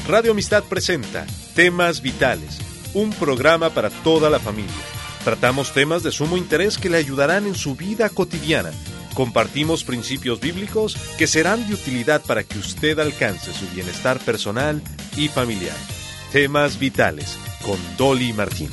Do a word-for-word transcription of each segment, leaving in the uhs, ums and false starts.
Radio Amistad presenta Temas Vitales, un programa para toda la familia. Tratamos temas de sumo interés que le ayudarán en su vida cotidiana. Compartimos principios bíblicos que serán de utilidad para que usted alcance su bienestar personal y familiar. Temas Vitales, con Dolly Martín.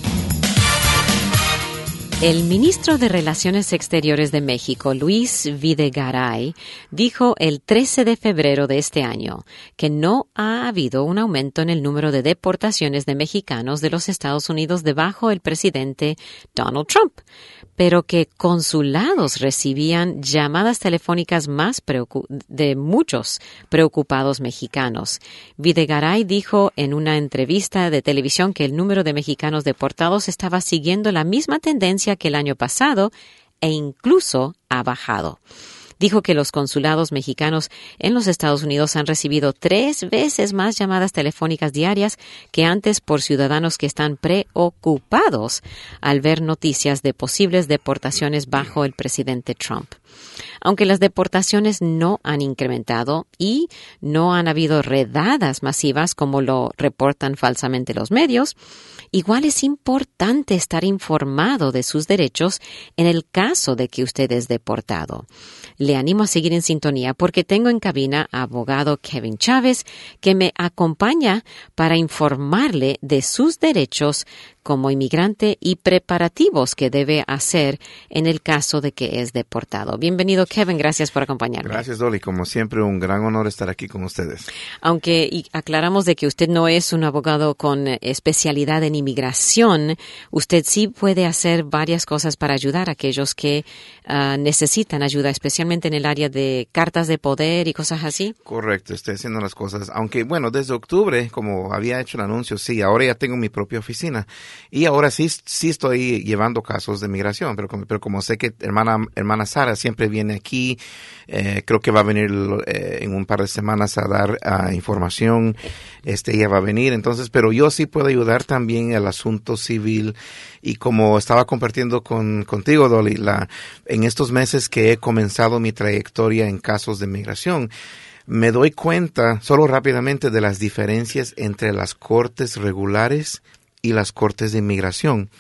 El ministro de Relaciones Exteriores de México, Luis Videgaray, dijo el trece de febrero de este año que no ha habido un aumento en el número de deportaciones de mexicanos de los Estados Unidos debajo el presidente Donald Trump, pero que consulados recibían llamadas telefónicas más preocup- de muchos preocupados mexicanos. Videgaray dijo en una entrevista de televisión que el número de mexicanos deportados estaba siguiendo la misma tendencia que el año pasado e incluso ha bajado. Dijo que los consulados mexicanos en los Estados Unidos han recibido tres veces más llamadas telefónicas diarias que antes por ciudadanos que están preocupados al ver noticias de posibles deportaciones bajo el presidente Trump. Aunque las deportaciones no han incrementado y no han habido redadas masivas como lo reportan falsamente los medios, igual es importante estar informado de sus derechos en el caso de que usted es deportado. Le animo a seguir en sintonía porque tengo en cabina a abogado Kevin Chávez que me acompaña para informarle de sus derechos como inmigrante y preparativos que debe hacer en el caso de que es deportado. Bienvenido, Kevin. Gracias por acompañarme. Gracias, Dolly. Como siempre, un gran honor estar aquí con ustedes. Aunque y aclaramos de que usted no es un abogado con especialidad en inmigración, usted sí puede hacer varias cosas para ayudar a aquellos que uh, necesitan ayuda, especialmente en el área de cartas de poder y cosas así. Correcto, estoy haciendo las cosas. Aunque, bueno, desde octubre, como había hecho el anuncio, sí, ahora ya tengo mi propia oficina. Y ahora sí, sí estoy llevando casos de migración, pero como, pero como sé que hermana, hermana Sara siempre viene aquí, eh, creo que va a venir eh, en un par de semanas a dar uh, información, este, ella va a venir, entonces, pero yo sí puedo ayudar también al asunto civil y como estaba compartiendo con, contigo, Dolly, la, en estos meses que he comenzado mi trayectoria en casos de migración, me doy cuenta, solo rápidamente, de las diferencias entre las cortes regulares y las cortes de inmigración.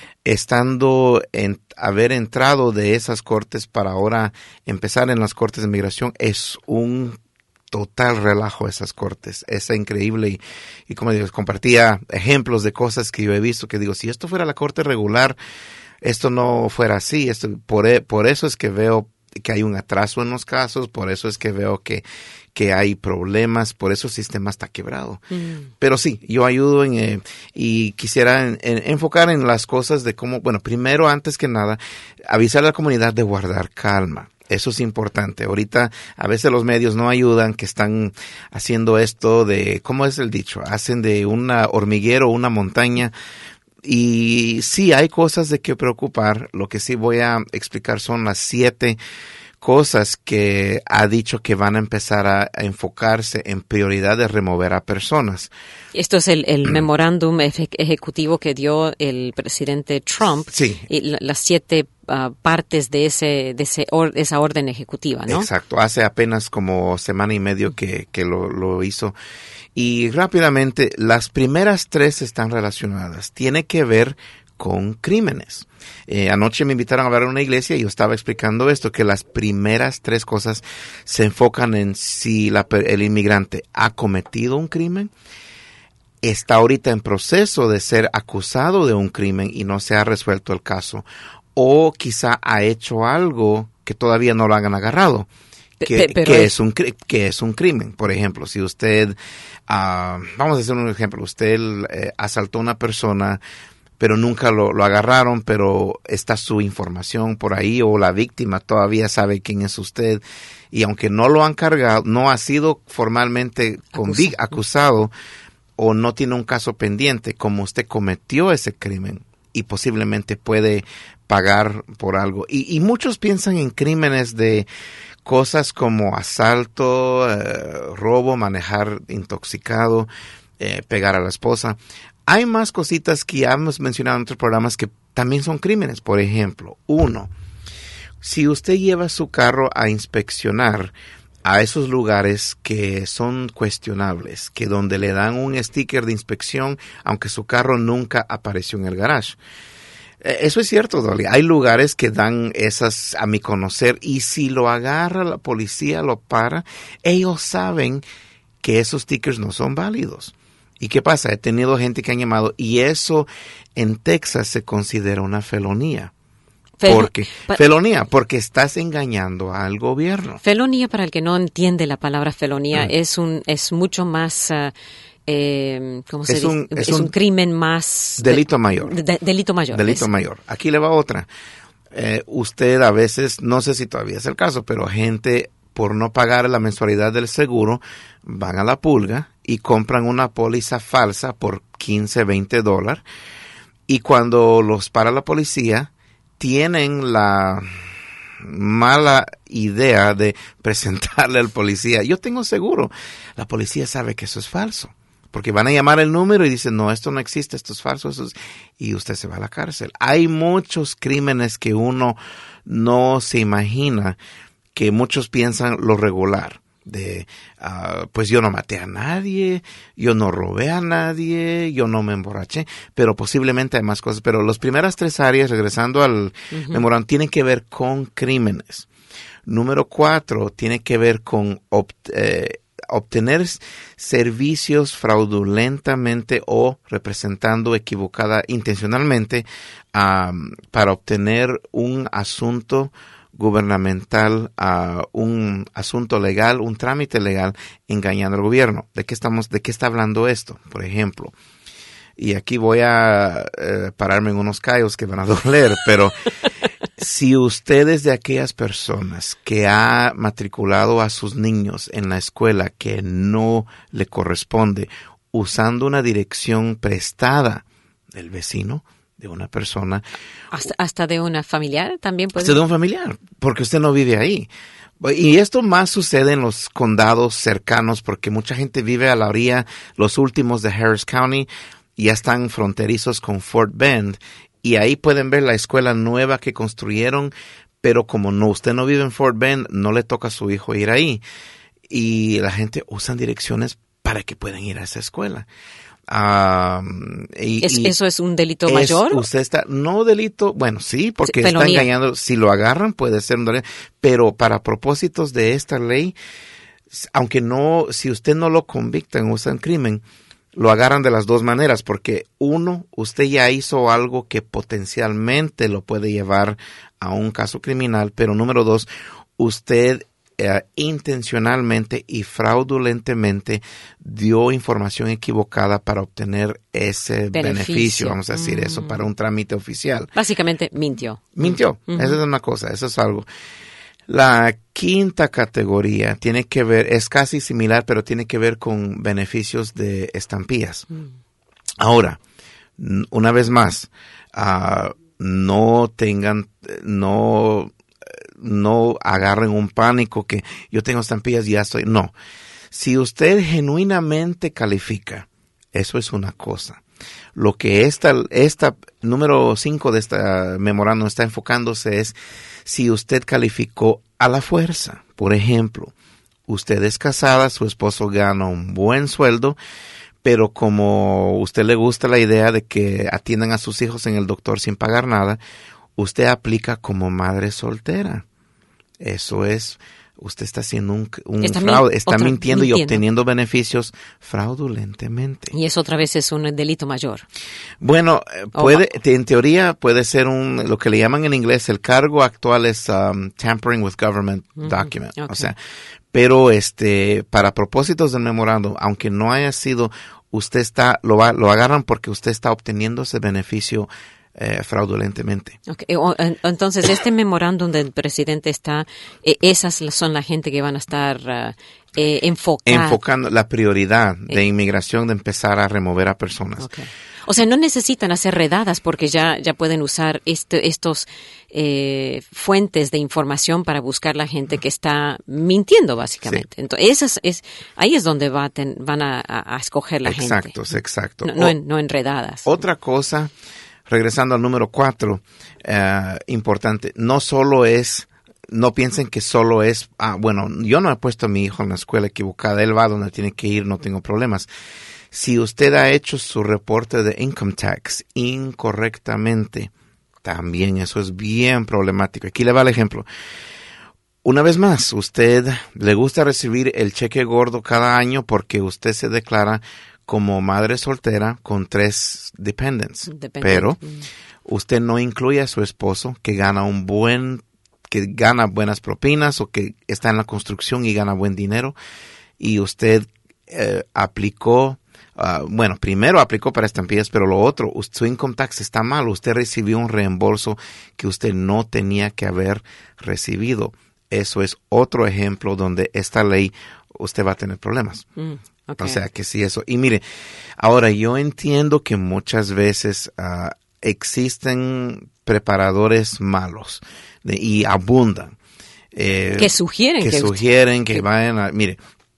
Estando en haber entrado de esas cortes para ahora empezar en las cortes de inmigración es un total relajo esas cortes. Es increíble y, y como digo, compartía ejemplos de cosas que yo he visto que digo, si esto fuera la corte regular, esto no fuera así. Esto, por, por eso es que veo que hay un atraso en los casos, por eso es que veo que, que hay problemas, por eso el sistema está quebrado. Mm. Pero sí, yo ayudo en, eh, y quisiera en, en, enfocar en las cosas de cómo, bueno, primero, antes que nada, avisar a la comunidad de guardar calma. Eso es importante. Ahorita a veces los medios no ayudan, que están haciendo esto de, ¿cómo es el dicho? Hacen de un hormiguero una montaña. Y sí, hay cosas de que preocupar. Lo que sí voy a explicar son las siete cosas que ha dicho que van a empezar a, a enfocarse en prioridad de remover a personas. Esto es el, el memorándum eje- ejecutivo que dio el presidente Trump. Sí. Y la, las siete uh, partes de ese de ese or, esa orden ejecutiva, ¿no? Exacto. Hace apenas como semana y medio que, que lo, lo hizo. Y rápidamente, las primeras tres están relacionadas. Tiene que ver con crímenes. Eh, anoche me invitaron a hablar en una iglesia y yo estaba explicando esto, que las primeras tres cosas se enfocan en si la, el inmigrante ha cometido un crimen, está ahorita en proceso de ser acusado de un crimen y no se ha resuelto el caso, o quizá ha hecho algo que todavía no lo han agarrado. Que, que, es un, que es un crimen. Por ejemplo, si usted, uh, vamos a hacer un ejemplo, usted eh, asaltó a una persona, pero nunca lo, lo agarraron, pero está su información por ahí, o la víctima todavía sabe quién es usted, y aunque no lo han cargado, no ha sido formalmente convic- acusado, o no tiene un caso pendiente, como usted cometió ese crimen, y posiblemente puede pagar por algo. Y, y muchos piensan en crímenes de cosas como asalto, eh, robo, manejar intoxicado, eh, pegar a la esposa. Hay más cositas que ya hemos mencionado en otros programas que también son crímenes. Por ejemplo, uno, si usted lleva su carro a inspeccionar a esos lugares que son cuestionables, que donde le dan un sticker de inspección, aunque su carro nunca apareció en el garage. Eso es cierto, Dolly. Hay lugares que dan esas, a mi conocer, y si lo agarra la policía, lo para, ellos saben que esos stickers no son válidos. ¿Y qué pasa? He tenido gente que han llamado, y eso en Texas se considera una felonía. Fel- porque pa- felonía, porque estás engañando al gobierno. Felonía, para el que no entiende la palabra felonía, mm. es un es mucho más... Uh, Eh, ¿cómo se es dice? Un, es, es un, un crimen más... Delito mayor. De, de, delito mayor. Delito es. mayor. Aquí le va otra. Eh, usted a veces, no sé si todavía es el caso, pero gente por no pagar la mensualidad del seguro van a la pulga y compran una póliza falsa por quince, veinte dólares, y cuando los para la policía tienen la mala idea de presentarle al policía, yo tengo seguro. La policía sabe que eso es falso, porque van a llamar el número y dicen, no, esto no existe, esto es falso, esto es... y usted se va a la cárcel. Hay muchos crímenes que uno no se imagina, que muchos piensan lo regular, de, uh, pues yo no maté a nadie, yo no robé a nadie, yo no me emborraché, pero posiblemente hay más cosas. Pero las primeras tres áreas, regresando al uh-huh. memorándum, tienen que ver con crímenes. Número cuatro, tiene que ver con opt- eh, obtener servicios fraudulentamente o representando equivocada intencionalmente um, para obtener un asunto gubernamental, uh, un asunto legal, un trámite legal, engañando al gobierno. ¿De qué estamos, de qué está hablando esto? Por ejemplo, y aquí voy a uh, pararme en unos callos que van a doler, pero si usted es de aquellas personas que ha matriculado a sus niños en la escuela que no le corresponde, usando una dirección prestada del vecino, de una persona. Hasta, hasta de una familiar también puede. Hasta de un familiar, porque usted no vive ahí. Y esto más sucede en los condados cercanos, porque mucha gente vive a la orilla, los últimos de Harris County, y ya están fronterizos con Fort Bend, y ahí pueden ver la escuela nueva que construyeron, pero como no, usted no vive en Fort Bend, no le toca a su hijo ir ahí. Y la gente usa direcciones para que puedan ir a esa escuela. Um, y, ¿Es, y ¿Eso es un delito es, mayor? Usted está, no delito, bueno, sí, porque Felonía. Está engañando, si lo agarran puede ser un delito, pero para propósitos de esta ley, aunque no, si usted no lo convicta en un crimen, lo agarran de las dos maneras, porque uno, usted ya hizo algo que potencialmente lo puede llevar a un caso criminal, pero número dos, usted Uh, intencionalmente y fraudulentemente dio información equivocada para obtener ese beneficio, beneficio vamos a decir mm. eso, para un trámite oficial. Básicamente mintió. Mintió, mm-hmm. Esa es una cosa, eso es algo. La quinta categoría tiene que ver, es casi similar, pero tiene que ver con beneficios de estampillas. Mm. Ahora, una vez más, uh, no tengan, no... no agarren un pánico que yo tengo estampillas y ya estoy. No. Si usted genuinamente califica, eso es una cosa. Lo que esta, esta número cinco de esta memorándum está enfocándose es si usted calificó a la fuerza. Por ejemplo, usted es casada, su esposo gana un buen sueldo, pero como usted le gusta la idea de que atiendan a sus hijos en el doctor sin pagar nada, usted aplica como madre soltera. Eso es, usted está haciendo un, un está fraude, está otra, mintiendo, mintiendo y obteniendo beneficios fraudulentemente. Y eso otra vez es un delito mayor. Bueno, Oh, puede, en teoría puede ser un, lo que le llaman en inglés, el cargo actual es um, tampering with government uh-huh. document. Okay. O sea, pero este, para propósitos del memorándum, aunque no haya sido, usted está, lo va, lo agarran porque usted está obteniendo ese beneficio Eh, fraudulentemente. Okay. O, entonces, este memorándum del presidente está, eh, esas son la gente que van a estar uh, eh, enfocando. Enfocando la prioridad de inmigración de empezar a remover a personas. Okay. O sea, no necesitan hacer redadas porque ya, ya pueden usar este, estos eh, fuentes de información para buscar la gente que está mintiendo, básicamente. Sí. Entonces, esas es, ahí es donde va a ten, van a, a escoger la exacto, gente. Exacto, exacto. No, no, en, no en redadas. Otra cosa, regresando al número cuatro, uh, importante, no solo es no piensen que solo es, ah, bueno, yo no he puesto a mi hijo en la escuela equivocada, él va donde tiene que ir, no tengo problemas. Si usted ha hecho su reporte de income tax incorrectamente, también eso es bien problemático. Aquí le va el ejemplo. Una vez más, usted le gusta recibir el cheque gordo cada año porque usted se declara como madre soltera con tres dependents. Dependent. Pero usted no incluye a su esposo que gana un buen, que gana buenas propinas o que está en la construcción y gana buen dinero. Y usted eh, aplicó, uh, bueno, primero aplicó para estampillas, pero lo otro, su income tax está mal. Usted recibió un reembolso que usted no tenía que haber recibido. Eso es otro ejemplo donde esta ley usted va a tener problemas. Mm, okay. O sea que sí, eso. Y mire, ahora yo entiendo que muchas veces uh, existen preparadores malos de, y abundan. Eh, que sugieren. Que, que sugieren usted, que, que vayan a... Mire,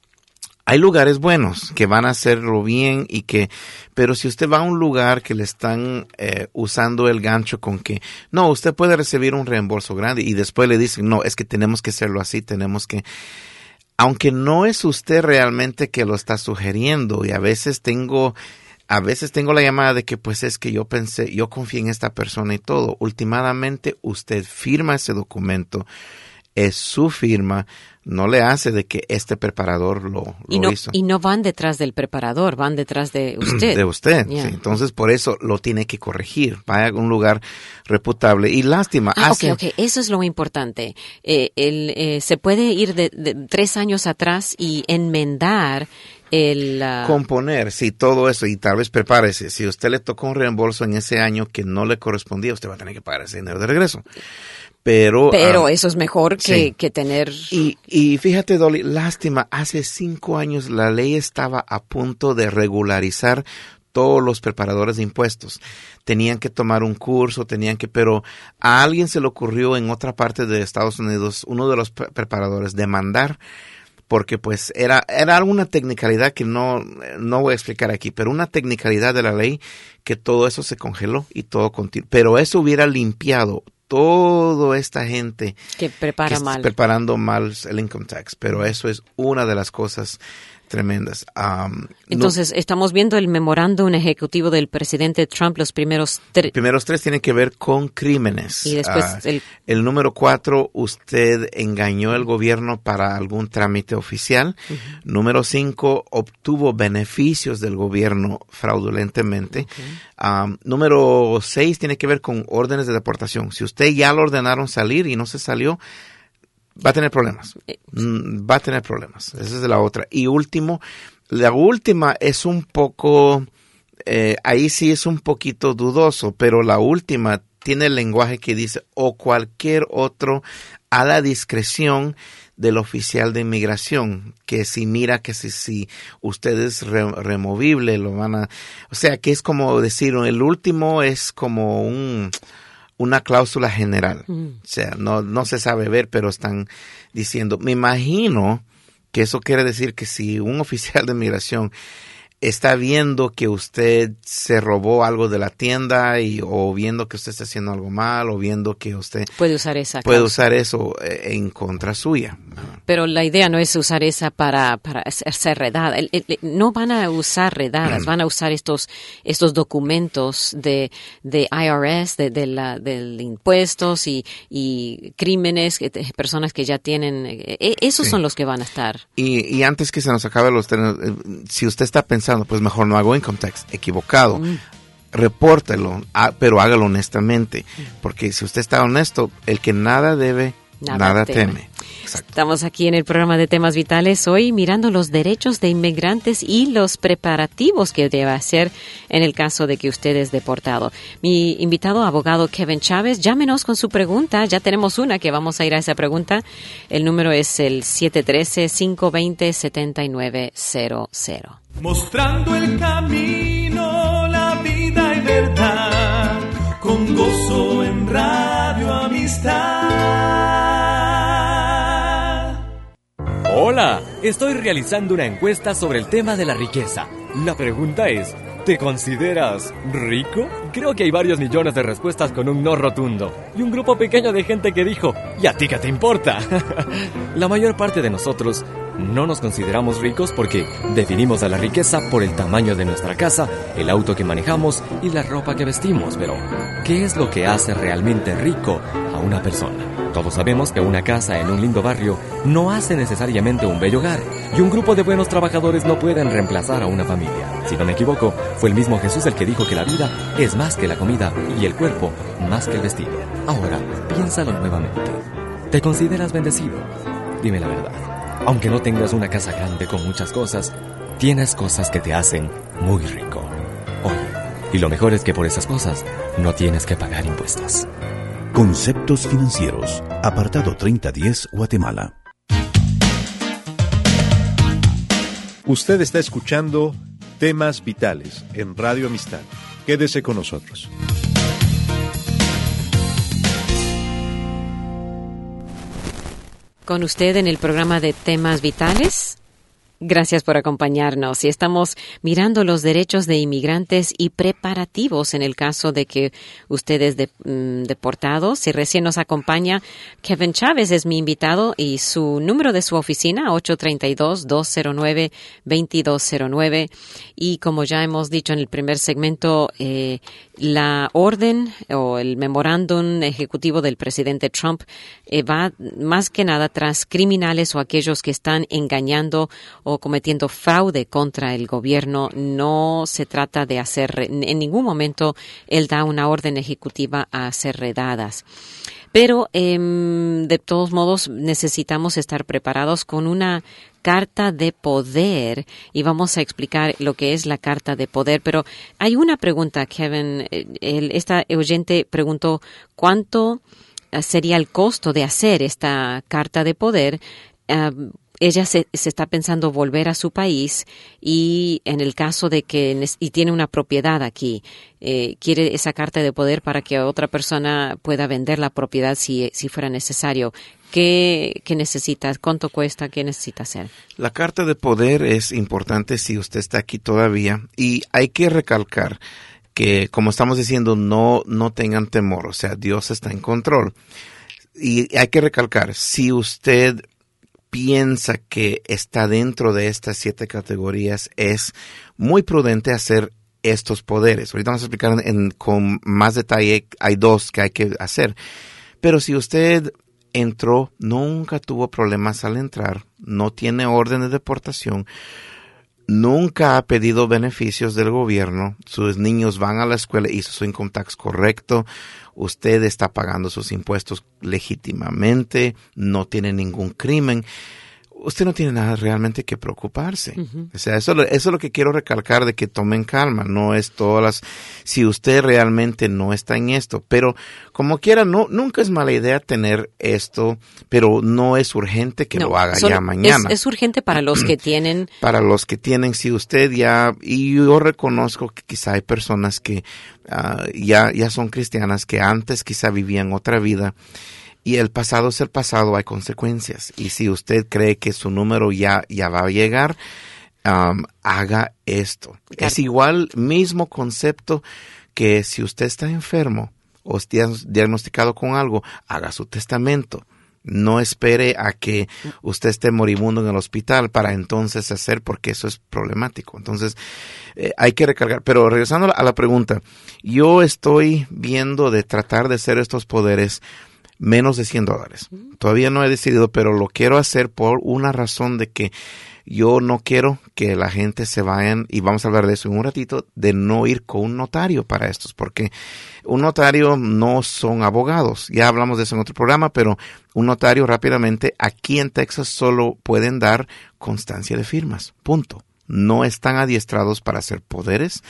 hay lugares buenos que van a hacerlo bien y que, pero si usted va a un lugar que le están eh, usando el gancho con que, no, usted puede recibir un reembolso grande y después le dicen, no, es que tenemos que hacerlo así, tenemos que, aunque no es usted realmente que lo está sugiriendo y a veces tengo, a veces tengo la llamada de que pues es que yo pensé, yo confié en esta persona y todo, últimamente usted firma ese documento, es su firma, no le hace de que este preparador lo, lo y no, hizo. Y no van detrás del preparador, van detrás de usted. De usted, yeah. Sí. Entonces, por eso lo tiene que corregir. Vaya a un lugar reputable. Y lástima. Ah, hace... ok, ok. Eso es lo importante. Eh, el, eh, se puede ir de, de tres años atrás y enmendar el... Uh... Componer, sí, todo eso. Y tal vez prepárese. Si usted le tocó un reembolso en ese año que no le correspondía, usted va a tener que pagar ese dinero de regreso. Pero, Pero um, eso es mejor que, sí. que tener... Y, y fíjate, Dolly, lástima, hace cinco años la ley estaba a punto de regularizar todos los preparadores de impuestos. Tenían que tomar un curso, tenían que... Pero a alguien se le ocurrió en otra parte de Estados Unidos, uno de los pre- preparadores, demandar, porque pues era, era alguna tecnicalidad que no, no voy a explicar aquí, pero una tecnicalidad de la ley que todo eso se congeló y todo continuó. Pero eso hubiera limpiado toda esta gente que prepara que está mal. preparando mal el income tax, pero eso es una de las cosas tremendas. Um, Entonces, no, estamos viendo el memorándum ejecutivo del presidente Trump, los primeros tres. Los primeros tres tienen que ver con crímenes. Y después uh, el... el número cuatro, usted engañó al gobierno para algún trámite oficial. Uh-huh. Número cinco, obtuvo beneficios del gobierno fraudulentemente. Okay. Um, número seis tiene que ver con órdenes de deportación. Si usted ya lo ordenaron salir y no se salió, va a tener problemas. Va a tener problemas. Esa es la otra. Y último, la última es un poco, eh, ahí sí es un poquito dudoso, pero la última tiene el lenguaje que dice, o cualquier otro a la discreción del oficial de inmigración, que si mira que si, si usted es re, removible, lo van a... O sea, que es como decir, el último es como un... una cláusula general. Mm. O sea, no, no se sabe ver, pero están diciendo, me imagino que eso quiere decir que si un oficial de migración está viendo que usted se robó algo de la tienda y o viendo que usted está haciendo algo mal o viendo que usted puede usar esa puede cláusula. usar eso en contra suya. Pero la idea no es usar esa para para hacer redada. El, el, no van a usar redadas, van a usar estos estos documentos de de I R S, de, de la del impuestos y y crímenes, personas que ya tienen, esos sí. Son los que van a estar. Y y antes que se nos acabe los términos, si usted está pensando pues mejor no hago income tax, equivocado, mm. repórtelo, ah, pero hágalo honestamente, porque si usted está honesto, el que nada debe, nada, nada teme. teme. Estamos aquí en el programa de Temas Vitales hoy mirando los derechos de inmigrantes y los preparativos que debe hacer en el caso de que usted es deportado. Mi invitado, abogado Kevin Chávez, llámenos con su pregunta. Ya tenemos una que vamos a ir a esa pregunta. El número es el siete uno tres, cinco dos cero, siete nueve cero cero. Mostrando el camino, la vida y verdad, con gozo en Radio Amistad. Hola, estoy realizando una encuesta sobre el tema de la riqueza. La pregunta es, ¿Te consideras rico? Creo que hay varios millones de respuestas con un no rotundo. Y un grupo pequeño de gente que dijo, ¿y a ti qué te importa? La mayor parte de nosotros no nos consideramos ricos porque definimos a la riqueza por el tamaño de nuestra casa, el auto que manejamos y la ropa que vestimos. Pero, ¿qué es lo que hace realmente rico a una persona? Todos sabemos que una casa en un lindo barrio no hace necesariamente un bello hogar, y un grupo de buenos trabajadores no pueden reemplazar a una familia. Si no me equivoco, fue el mismo Jesús el que dijo que la vida es más que la comida y el cuerpo más que el vestido. Ahora, piénsalo nuevamente. ¿Te consideras bendecido? Dime la verdad. Aunque no tengas una casa grande con muchas cosas, tienes cosas que te hacen muy rico. Oye, y lo mejor es que por esas cosas no tienes que pagar impuestos. Conceptos Financieros, apartado treinta diez, Guatemala. Usted está escuchando Temas Vitales en Radio Amistad. Quédese con nosotros. Con usted en el programa de Temas Vitales. Gracias por acompañarnos. Y estamos mirando los derechos de inmigrantes y preparativos en el caso de que usted es de, mm, deportado. Si recién nos acompaña, Kevin Chávez es mi invitado y su número de su oficina, ocho tres dos, dos cero nueve, dos dos cero nueve. Y como ya hemos dicho en el primer segmento, eh, la orden o el memorándum ejecutivo del presidente Trump eh, va más que nada tras criminales o aquellos que están engañando o cometiendo fraude contra el gobierno. No se trata de hacer, en ningún momento él da una orden ejecutiva a hacer redadas. Pero eh, de todos modos necesitamos estar preparados con una carta de poder y vamos a explicar lo que es la carta de poder. Pero hay una pregunta, Kevin. El, esta oyente preguntó cuánto sería el costo de hacer esta carta de poder. Uh, Ella se, se está pensando volver a su país y en el caso de que y tiene una propiedad aquí, eh, quiere esa carta de poder para que otra persona pueda vender la propiedad si, si fuera necesario. ¿Qué, qué necesitas? ¿Cuánto cuesta? ¿Qué necesita hacer? La carta de poder es importante si usted está aquí todavía y hay que recalcar que, como estamos diciendo, no, no tengan temor, o sea, Dios está en control. Y hay que recalcar, si usted piensa que está dentro de estas siete categorías, es muy prudente hacer estos poderes. Ahorita vamos a explicar en, en, con más detalle, hay dos que hay que hacer. Pero si usted entró, nunca tuvo problemas al entrar, no tiene orden de deportación, nunca ha pedido beneficios del gobierno, sus niños van a la escuela, hizo su income tax correcto, usted está pagando sus impuestos legítimamente, no tiene ningún crimen, usted no tiene nada realmente que preocuparse. Uh-huh. O sea, eso, eso es lo que quiero recalcar, de que tomen calma, no es todas las, si usted realmente no está en esto, pero como quiera, no, nunca es mala idea tener esto, pero no es urgente que no, lo haga ya mañana. Es, es urgente para los que tienen. Para los que tienen, si usted ya, y yo reconozco que quizá hay personas que uh, ya, ya son cristianas, que antes quizá vivían otra vida, y el pasado es el pasado, hay consecuencias. Y si usted cree que su número ya, ya va a llegar, um, haga esto. Claro. Es igual, mismo concepto que si usted está enfermo o está diagnosticado con algo, haga su testamento. No espere a que usted esté moribundo en el hospital para entonces hacer, porque eso es problemático. Entonces, eh, hay que recargar. Pero regresando a la pregunta, yo estoy viendo de tratar de hacer estos poderes menos de cien dólares. Todavía no he decidido, pero lo quiero hacer por una razón de que yo no quiero que la gente se vayan, y vamos a hablar de eso en un ratito, de no ir con un notario para estos, porque un notario no son abogados. Ya hablamos de eso en otro programa, pero un notario rápidamente, aquí en Texas solo pueden dar constancia de firmas, punto. No están adiestrados para hacer poderes,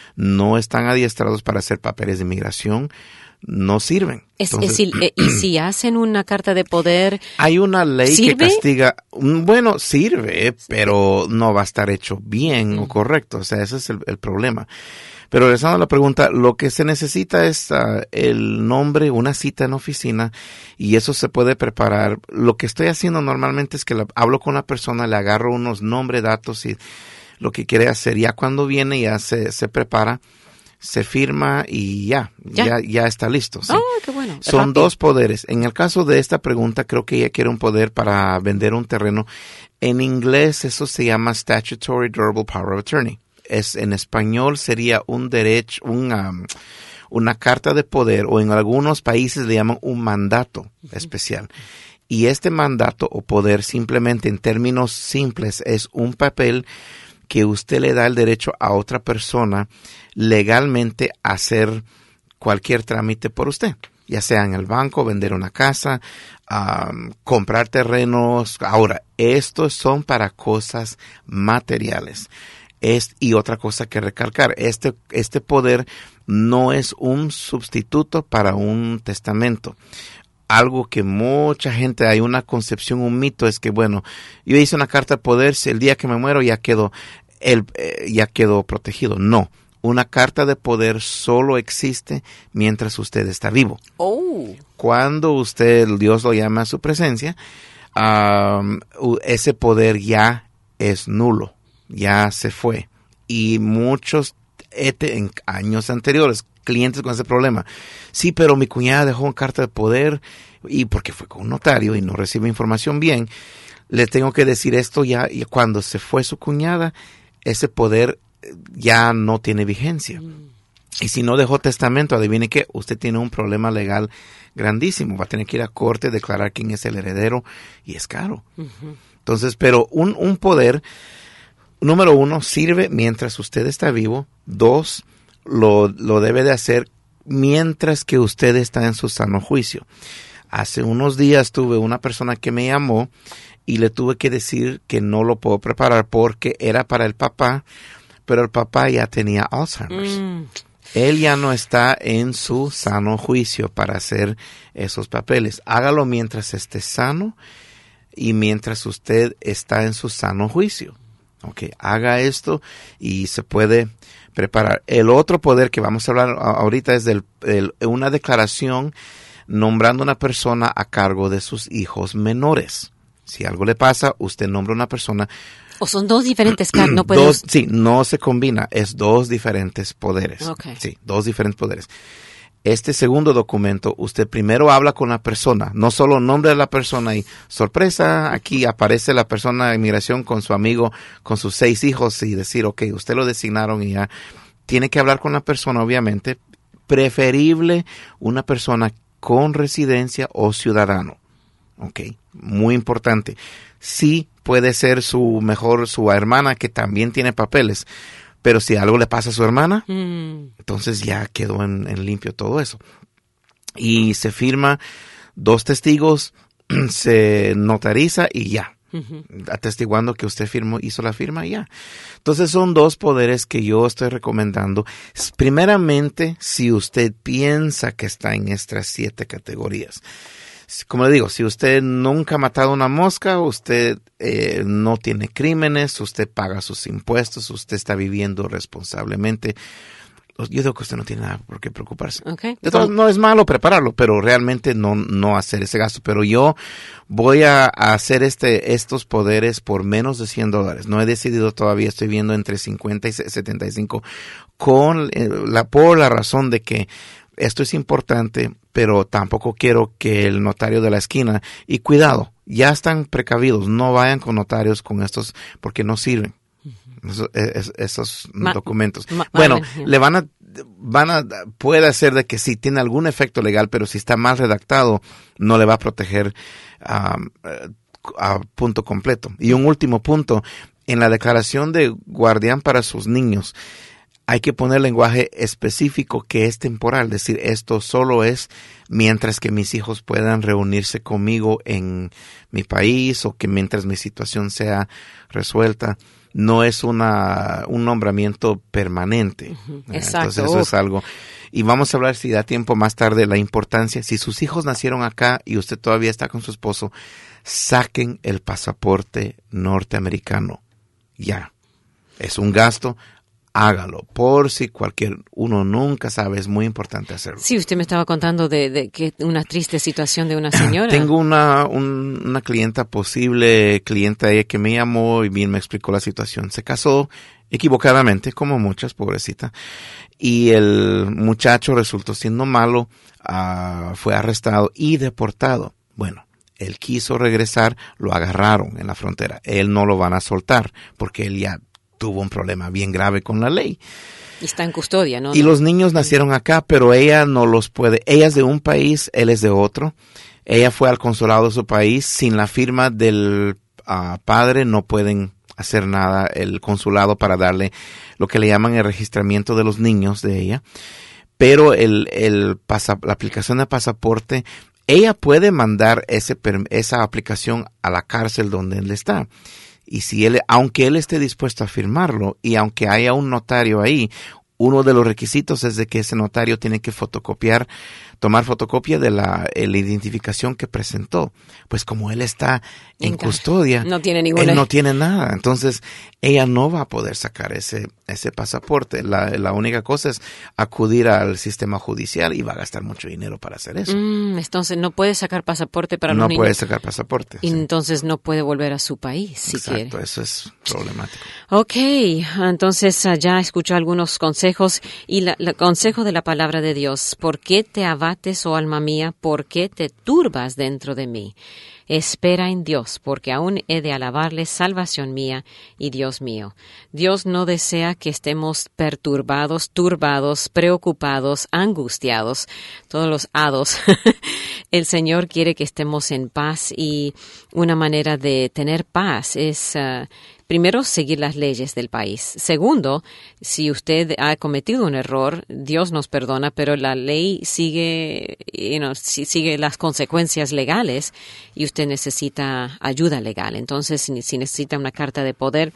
no están adiestrados para hacer papeles de inmigración, no sirven. Es, Entonces, es, y, y si hacen una carta de poder, hay una ley ¿sirve? que castiga. Bueno, sirve, pero no va a estar hecho bien mm. o correcto. O sea, ese es el, el problema. Pero regresando a la pregunta, lo que se necesita es uh, el nombre, una cita en oficina, y eso se puede preparar. Lo que estoy haciendo normalmente es que la, hablo con la persona, le agarro unos nombres, datos y lo que quiere hacer. Ya cuando viene, ya se, se prepara, se firma y ya, ya, ya, ya está listo. ¿Sí? Oh, qué bueno. Son Rápido. dos poderes. En el caso de esta pregunta, creo que ella quiere un poder para vender un terreno. En inglés eso se llama Statutory Durable Power of Attorney. Es, en español sería un derecho, un, um, una carta de poder, o en algunos países le llaman un mandato uh-huh. especial. Y este mandato o poder, simplemente en términos simples, es un papel que usted le da el derecho a otra persona legalmente a hacer cualquier trámite por usted, ya sea en el banco, vender una casa, um, comprar terrenos. Ahora, estos son para cosas materiales. Es, y otra cosa que recalcar, este, este poder no es un sustituto para un testamento. Algo que mucha gente, hay una concepción, un mito, es que, bueno, yo hice una carta de poder, si el día que me muero ya quedó, el, eh, ya quedó protegido. No, una carta de poder solo existe mientras usted está vivo. Oh. Cuando usted, Dios lo llama a su presencia, um, ese poder ya es nulo, ya se fue. Y muchos en años anteriores, clientes con ese problema. Sí, pero mi cuñada dejó una carta de poder y porque fue con un notario y no recibe información bien, le tengo que decir esto ya, y cuando se fue su cuñada, ese poder ya no tiene vigencia. Mm. Y si no dejó testamento, adivine qué, usted tiene un problema legal grandísimo. Va a tener que ir a corte, declarar quién es el heredero y es caro. Uh-huh. Entonces, pero un, un poder, número uno, sirve mientras usted está vivo. Dos, Lo, lo debe de hacer mientras que usted está en su sano juicio. Hace unos días tuve una persona que me llamó y le tuve que decir que no lo puedo preparar porque era para el papá, pero el papá ya tenía Alzheimer's. Mm. Él ya no está en su sano juicio para hacer esos papeles. Hágalo mientras esté sano y mientras usted está en su sano juicio. Okay, haga esto y se puede preparar. El otro poder que vamos a hablar ahorita es del, el, una declaración nombrando una persona a cargo de sus hijos menores. Si algo le pasa, usted nombra una persona. ¿O son dos diferentes? No podemos... dos, sí, no se combina. Es dos diferentes poderes. Okay. Sí, dos diferentes poderes. Este segundo documento, usted primero habla con la persona, no solo nombre de la persona y sorpresa, aquí aparece la persona de inmigración con su amigo, con sus seis hijos y decir, ok, usted lo designaron y ya. Tiene que hablar con la persona, obviamente, preferible una persona con residencia o ciudadano. Ok, muy importante. Sí puede ser su mejor, su hermana que también tiene papeles. Pero si algo le pasa a su hermana, mm. entonces ya quedó en, en limpio todo eso. Y se firma, dos testigos, se notariza y ya. Uh-huh. Atestiguando que usted firmó, hizo la firma y ya. Entonces son dos poderes que yo estoy recomendando. Primeramente, si usted piensa que está en estas siete categorías. Como le digo, si usted nunca ha matado una mosca, usted eh, no tiene crímenes, usted paga sus impuestos, usted está viviendo responsablemente, yo digo que usted no tiene nada por qué preocuparse. Okay. De todas, no es malo prepararlo, pero realmente no, no hacer ese gasto. Pero yo voy a, a hacer este, estos poderes por menos de cien dólares. No he decidido todavía, estoy viendo entre cincuenta y setenta y cinco con eh, la, por la razón de que esto es importante, pero tampoco quiero que el notario de la esquina, y cuidado, ya están precavidos, no vayan con notarios con estos porque no sirven uh-huh. esos, esos, esos ma, documentos. Ma, bueno, ma, le van a, van a, puede ser de que sí tiene algún efecto legal, pero si está mal redactado, no le va a proteger um, a punto completo. Y un último punto, en la declaración de guardián para sus niños, hay que poner lenguaje específico que es temporal, es decir, esto solo es mientras que mis hijos puedan reunirse conmigo en mi país o que mientras mi situación sea resuelta. No es una un nombramiento permanente. Uh-huh. Exacto. Entonces eso es algo. Y vamos a hablar, si da tiempo más tarde, de la importancia. Si sus hijos nacieron acá y usted todavía está con su esposo, saquen el pasaporte norteamericano. Ya. Es un gasto. hágalo, por si cualquier, uno nunca sabe, es muy importante hacerlo. Sí, usted me estaba contando de, de que una triste situación de una señora. Tengo una, un, una clienta, posible clienta, ella que me llamó y bien me explicó la situación. Se casó equivocadamente, como muchas, pobrecita, y el muchacho resultó siendo malo, uh, fue arrestado y deportado. Bueno, él quiso regresar, lo agarraron en la frontera. Él no lo van a soltar porque él ya tuvo un problema bien grave con la ley. Y está en custodia, ¿no? Y los niños nacieron acá, pero ella no los puede. Ella es de un país, él es de otro. Ella fue al consulado de su país. Sin la firma del uh, padre no pueden hacer nada el consulado para darle lo que le llaman el registramiento de los niños de ella. Pero el, el pasa, la aplicación de pasaporte, ella puede mandar ese, esa aplicación a la cárcel donde él está. Y si él, aunque él esté dispuesto a firmarlo y aunque haya un notario ahí, uno de los requisitos es de que ese notario tiene que fotocopiar, tomar fotocopia de la, la identificación que presentó. Pues como él está en Entonces, custodia, no tiene ninguna... él no tiene nada. Entonces, ella no va a poder sacar ese, ese pasaporte. La, la única cosa es acudir al sistema judicial y va a gastar mucho dinero para hacer eso. Mm, entonces no puede sacar pasaporte para no los niños. No puede sacar pasaporte. Y sí. Entonces no puede volver a su país si Exacto, quiere. eso es problemático. Ok, entonces ya escuchó algunos consejos y la, el consejo de la palabra de Dios. ¿Por qué te abates, oh alma mía? ¿Por qué te turbas dentro de mí? Espera en Dios, porque aún he de alabarle, salvación mía y Dios mío. Dios no desea que estemos perturbados, turbados, preocupados, angustiados, todos los hados. El Señor quiere que estemos en paz y una manera de tener paz es... Uh, Primero, seguir las leyes del país. Segundo, si usted ha cometido un error, Dios nos perdona, pero la ley sigue, you know, sigue las consecuencias legales y usted necesita ayuda legal. Entonces, si, si necesita una carta de poder,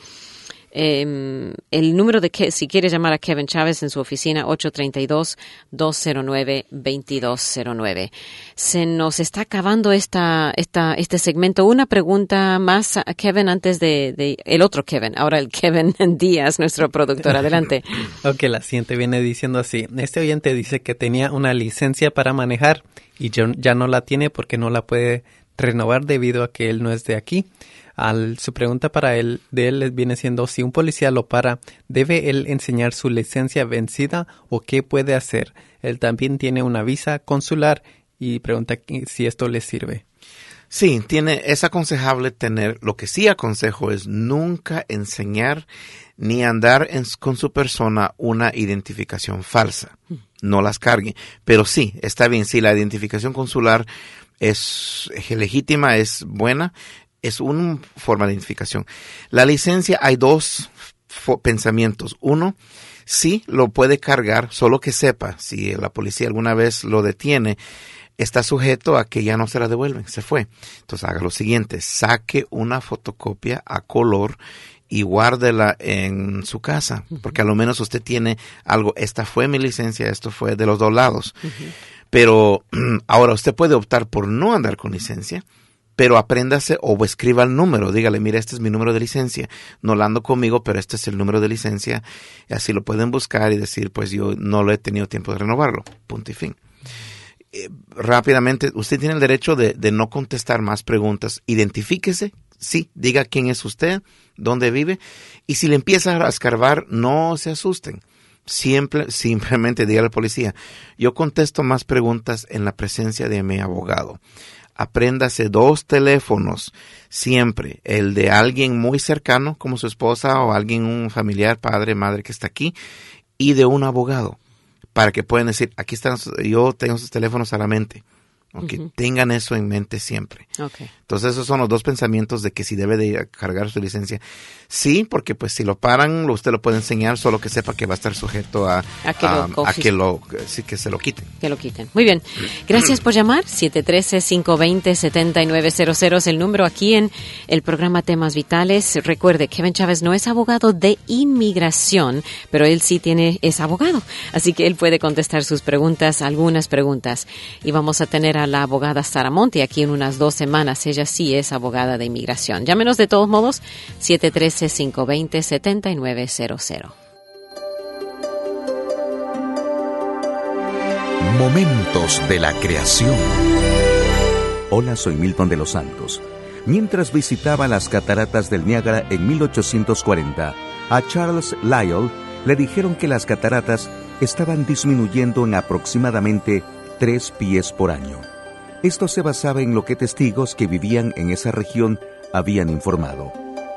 eh, el número de que si quiere llamar a Kevin Chávez en su oficina, ocho tres dos, dos cero nueve, dos dos cero nueve. Se nos está acabando esta, esta, este segmento. Una pregunta más a Kevin antes de, de el otro Kevin, ahora el Kevin Díaz, nuestro productor. Adelante. Ok, la siguiente viene diciendo así. Este oyente dice que tenía una licencia para manejar y ya no la tiene porque no la puede renovar debido a que él no es de aquí. Al, su pregunta para él, de él viene siendo, si un policía lo para, ¿debe él enseñar su licencia vencida o qué puede hacer? Él también tiene una visa consular y pregunta si esto le sirve. Sí, tiene, es aconsejable tener, lo que sí aconsejo es nunca enseñar ni andar en, con su persona una identificación falsa. No las cargue. Pero sí, está bien, si la identificación consular es legítima, es buena, es una forma de identificación. La licencia, hay dos fo- pensamientos. Uno, sí lo puede cargar, solo que sepa, si la policía alguna vez lo detiene, está sujeto a que ya no se la devuelven, se fue. Entonces haga lo siguiente, saque una fotocopia a color y guárdela en su casa, uh-huh. porque a lo menos usted tiene algo, esta fue mi licencia, esto fue de los dos lados. Uh-huh. Pero ahora usted puede optar por no andar con licencia, pero apréndase o escriba el número, dígale, mira, este es mi número de licencia, no lo ando conmigo, pero este es el número de licencia, y así lo pueden buscar y decir, pues yo no lo he tenido tiempo de renovarlo, punto y fin. Eh, rápidamente, usted tiene el derecho de, de no contestar más preguntas, identifíquese, sí, diga quién es usted, dónde vive, y si le empieza a escarbar, no se asusten. Siempre, simplemente diga al policía, yo contesto más preguntas en la presencia de mi abogado. Apréndase dos teléfonos siempre, el de alguien muy cercano como su esposa o alguien, un familiar, padre, madre que está aquí, y de un abogado, para que puedan decir, aquí están, yo tengo sus teléfonos a la mente. Okay, uh-huh. Tengan eso en mente siempre. Okay. Entonces esos son los dos pensamientos de que si debe de cargar su licencia. Sí, porque pues si lo paran, usted lo puede enseñar, solo que sepa que va a estar sujeto a, a que, a, lo, a que, lo, sí, que se lo quiten. Que lo quiten. Muy bien. Gracias por llamar. siete uno tres, cinco dos cero, siete nueve cero cero es el número aquí en el programa Temas Vitales. Recuerde, Kevin Chávez no es abogado de inmigración, pero él sí tiene, es abogado. Así que él puede contestar sus preguntas, algunas preguntas. Y vamos a tener a la abogada Sara Monti aquí en unas dos semanas. Ella sí es abogada de inmigración. Llámenos de todos modos, siete uno tres, cinco dos cero, siete nueve cero cero. Momentos de la creación. Hola, soy Milton de los Santos. Mientras visitaba las cataratas del Niágara en mil ochocientos cuarenta, a Charles Lyell le dijeron que las cataratas estaban disminuyendo en aproximadamente tres pies por año. Esto se basaba en lo que testigos que vivían en esa región habían informado.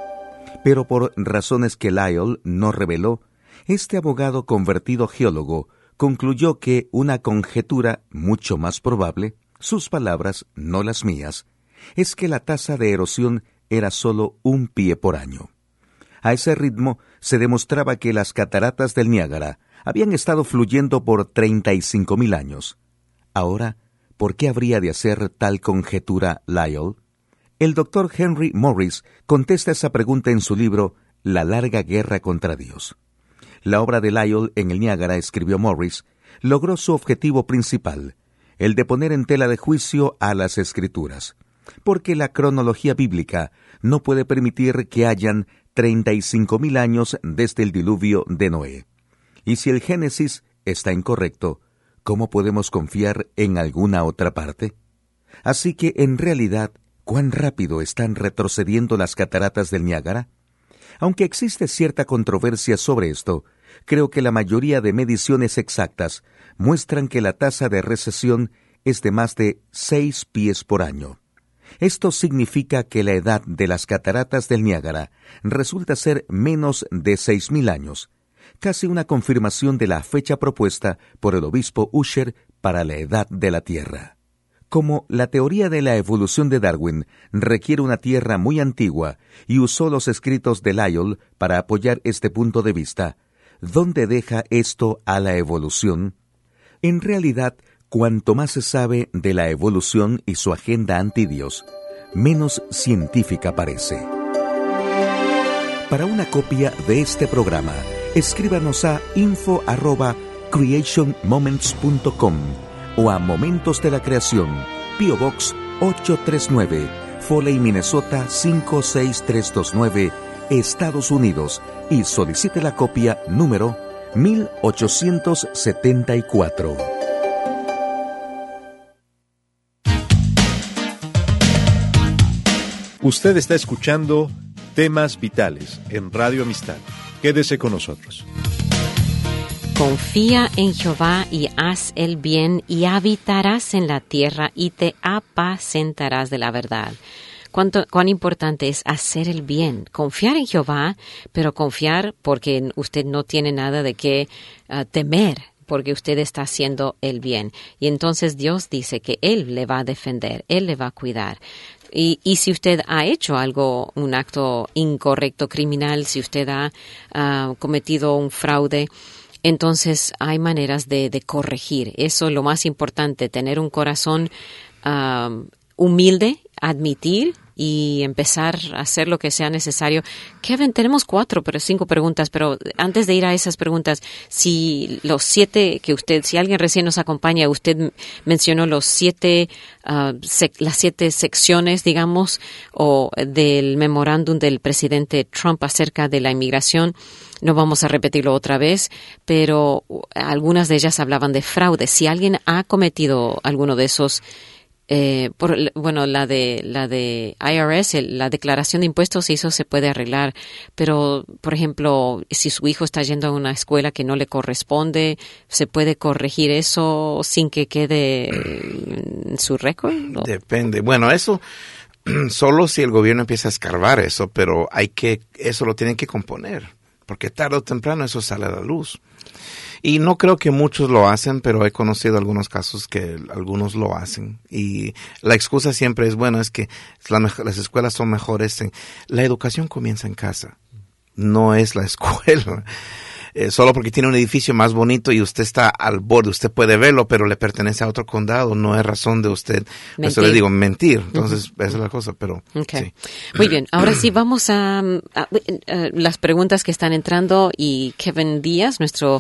Pero por razones que Lyell no reveló, este abogado convertido geólogo concluyó que una conjetura mucho más probable, sus palabras, no las mías, es que la tasa de erosión era solo un pie por año. A ese ritmo se demostraba que las cataratas del Niágara habían estado fluyendo por treinta y cinco mil años. Ahora, ¿por qué habría de hacer tal conjetura Lyell? El doctor Henry Morris contesta esa pregunta en su libro La larga guerra contra Dios. La obra de Lyell en el Niágara, escribió Morris, logró su objetivo principal, el de poner en tela de juicio a las Escrituras, porque la cronología bíblica no puede permitir que hayan treinta y cinco mil años desde el diluvio de Noé. Y si el Génesis está incorrecto, ¿cómo podemos confiar en alguna otra parte? Así que, en realidad, ¿cuán rápido están retrocediendo las cataratas del Niágara? Aunque existe cierta controversia sobre esto, creo que la mayoría de mediciones exactas muestran que la tasa de recesión es de más de seis pies por año. Esto significa que la edad de las cataratas del Niágara resulta ser menos de seis mil años, casi una confirmación de la fecha propuesta por el obispo Ussher para la edad de la Tierra. Como la teoría de la evolución de Darwin requiere una Tierra muy antigua y usó los escritos de Lyell para apoyar este punto de vista, ¿dónde deja esto a la evolución? En realidad, cuanto más se sabe de la evolución y su agenda anti-Dios, menos científica parece. Para una copia de este programa, escríbanos a info arroba creation moments punto com o a Momentos de la Creación, P O Box ochocientos treinta y nueve, Foley, Minnesota cinco seis tres dos nueve, Estados Unidos, y solicite la copia número mil ochocientos setenta y cuatro. Usted está escuchando Temas Vitales en Radio Amistad. Quédese con nosotros. Confía en Jehová y haz el bien, y habitarás en la tierra y te apacentarás de la verdad. Cuánto, cuán importante es hacer el bien, confiar en Jehová, pero confiar porque usted no tiene nada de qué uh, temer, porque usted está haciendo el bien. Y entonces Dios dice que Él le va a defender, Él le va a cuidar. Y, y si usted ha hecho algo, un acto incorrecto, criminal, si usted ha uh, cometido un fraude, entonces hay maneras de, de corregir. Eso es lo más importante, tener un corazón uh, humilde, admitir y empezar a hacer lo que sea necesario. Kevin, tenemos cuatro, pero cinco preguntas, pero antes de ir a esas preguntas, si los siete que usted, si alguien recién nos acompaña, usted mencionó los siete, uh, sec, las siete secciones, digamos, o del memorándum del presidente Trump acerca de la inmigración. No vamos a repetirlo otra vez, pero algunas de ellas hablaban de fraude. Si alguien ha cometido alguno de esos Eh, por, bueno, la de la de I R S, el, la declaración de impuestos, eso se puede arreglar, pero, por ejemplo, si su hijo está yendo a una escuela que no le corresponde, ¿se puede corregir eso sin que quede en su récord? ¿No? Depende. Bueno, eso solo si el gobierno empieza a escarbar eso, pero hay que, eso lo tienen que componer, porque tarde o temprano eso sale a la luz. Y no creo que muchos lo hacen, pero he conocido algunos casos que algunos lo hacen. Y la excusa siempre es, bueno, es que la mejor, las escuelas son mejores. En, la educación comienza en casa, no es la escuela. Eh, solo porque tiene un edificio más bonito y usted está al borde, usted puede verlo, pero le pertenece a otro condado, no es razón de usted, mentir. Eso le digo, mentir. Entonces, uh-huh. esa es la cosa, pero okay. sí. Muy bien, ahora sí vamos a, a, a las preguntas que están entrando, y Kevin Díaz, nuestro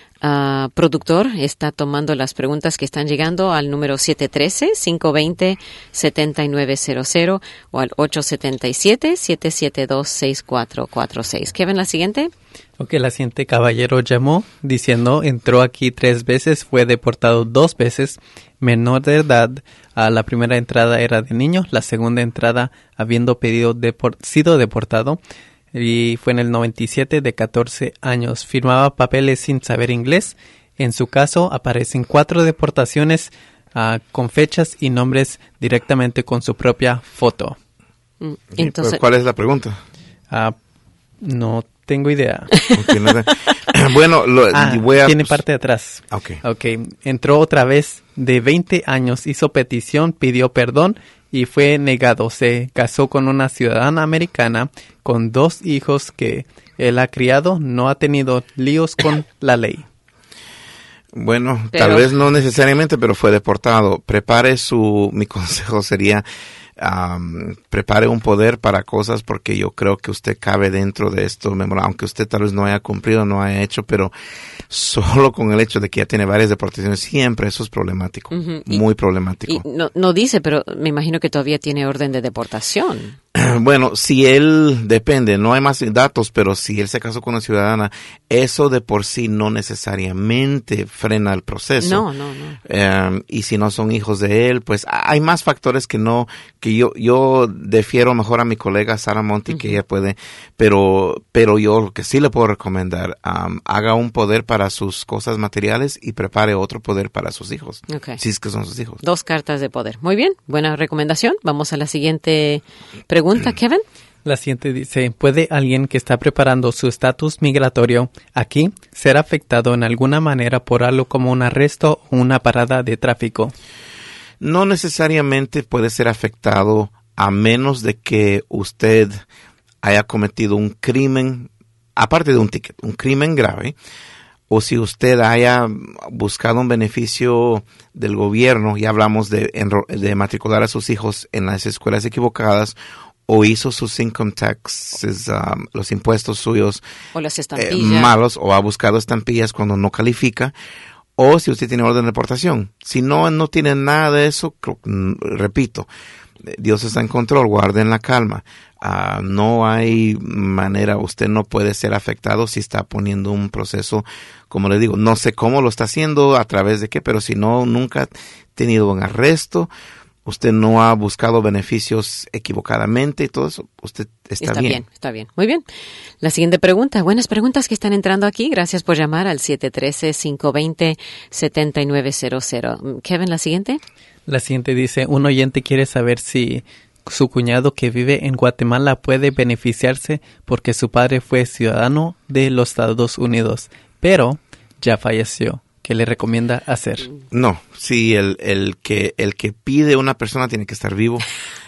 Uh, productor, está tomando las preguntas que están llegando al número siete uno tres, cinco dos cero, siete nueve cero cero o al ocho siete siete, siete siete dos, seis cuatro cuatro seis. Kevin, la siguiente. Ok, la siguiente caballero llamó diciendo, entró aquí tres veces, fue deportado dos veces, menor de edad. A la primera entrada era de niño, la segunda entrada habiendo pedido depor- sido deportado, y fue en el noventa y siete, de catorce años. Firmaba papeles sin saber inglés. En su caso aparecen cuatro deportaciones uh, con fechas y nombres directamente con su propia foto. Entonces, ¿Cuál es la pregunta? Uh, no tengo idea. Bueno, lo, ah, voy a... tiene parte de atrás. Okay. Ok, entró otra vez de veinte años, hizo petición, pidió perdón y fue negado. Se casó con una ciudadana americana con dos hijos que él ha criado, no ha tenido líos con la ley. Bueno, pero... tal vez no necesariamente, pero fue deportado. Prepare su, mi consejo sería, um, prepare un poder para cosas, porque yo creo que usted cabe dentro de esto, aunque usted tal vez no haya cumplido, no haya hecho, pero solo con el hecho de que ya tiene varias deportaciones, siempre eso es problemático, uh-huh. muy y, problemático. Y no, no dice, pero me imagino que todavía tiene orden de deportación. Bueno, si él, depende, no hay más datos, pero si él se casó con una ciudadana, eso de por sí no necesariamente frena el proceso. No, no, no. Um, y si no son hijos de él, pues hay más factores que no, que yo, yo defiero mejor a mi colega Sarah Monti, uh-huh. que ella puede, pero, pero yo lo que sí le puedo recomendar, um, haga un poder para sus cosas materiales y prepare otro poder para sus hijos. Okay. Si es que son sus hijos. Dos cartas de poder. Muy bien, buena recomendación. Vamos a la siguiente pregunta. Pregunta, Kevin. La siguiente dice, ¿puede alguien que está preparando su estatus migratorio aquí ser afectado en alguna manera por algo como un arresto o una parada de tráfico? No necesariamente puede ser afectado a menos de que usted haya cometido un crimen, aparte de un ticket, un crimen grave, o si usted haya buscado un beneficio del gobierno, ya hablamos de, de matricular a sus hijos en las escuelas equivocadas, o hizo sus income taxes, um, los impuestos suyos o las estampillas. Eh, malos, o ha buscado estampillas cuando no califica, o si usted tiene orden de deportación. Si no, no tiene nada de eso, repito, Dios está en control, guarden la calma. Uh, no hay manera, usted no puede ser afectado si está poniendo un proceso, como le digo, no sé cómo lo está haciendo, a través de qué, pero si no, nunca ha tenido un arresto, usted no ha buscado beneficios equivocadamente y todo eso, usted está, está bien. bien. Está bien, muy bien. La siguiente pregunta, buenas preguntas que están entrando aquí. Gracias por llamar al siete uno tres, cinco dos cero, siete nueve cero cero. Kevin, ¿la siguiente? La siguiente dice, un oyente quiere saber si su cuñado que vive en Guatemala puede beneficiarse porque su padre fue ciudadano de los Estados Unidos, pero ya falleció. ¿Qué le recomienda hacer? No, sí, el, el que el que pide una persona tiene que estar vivo.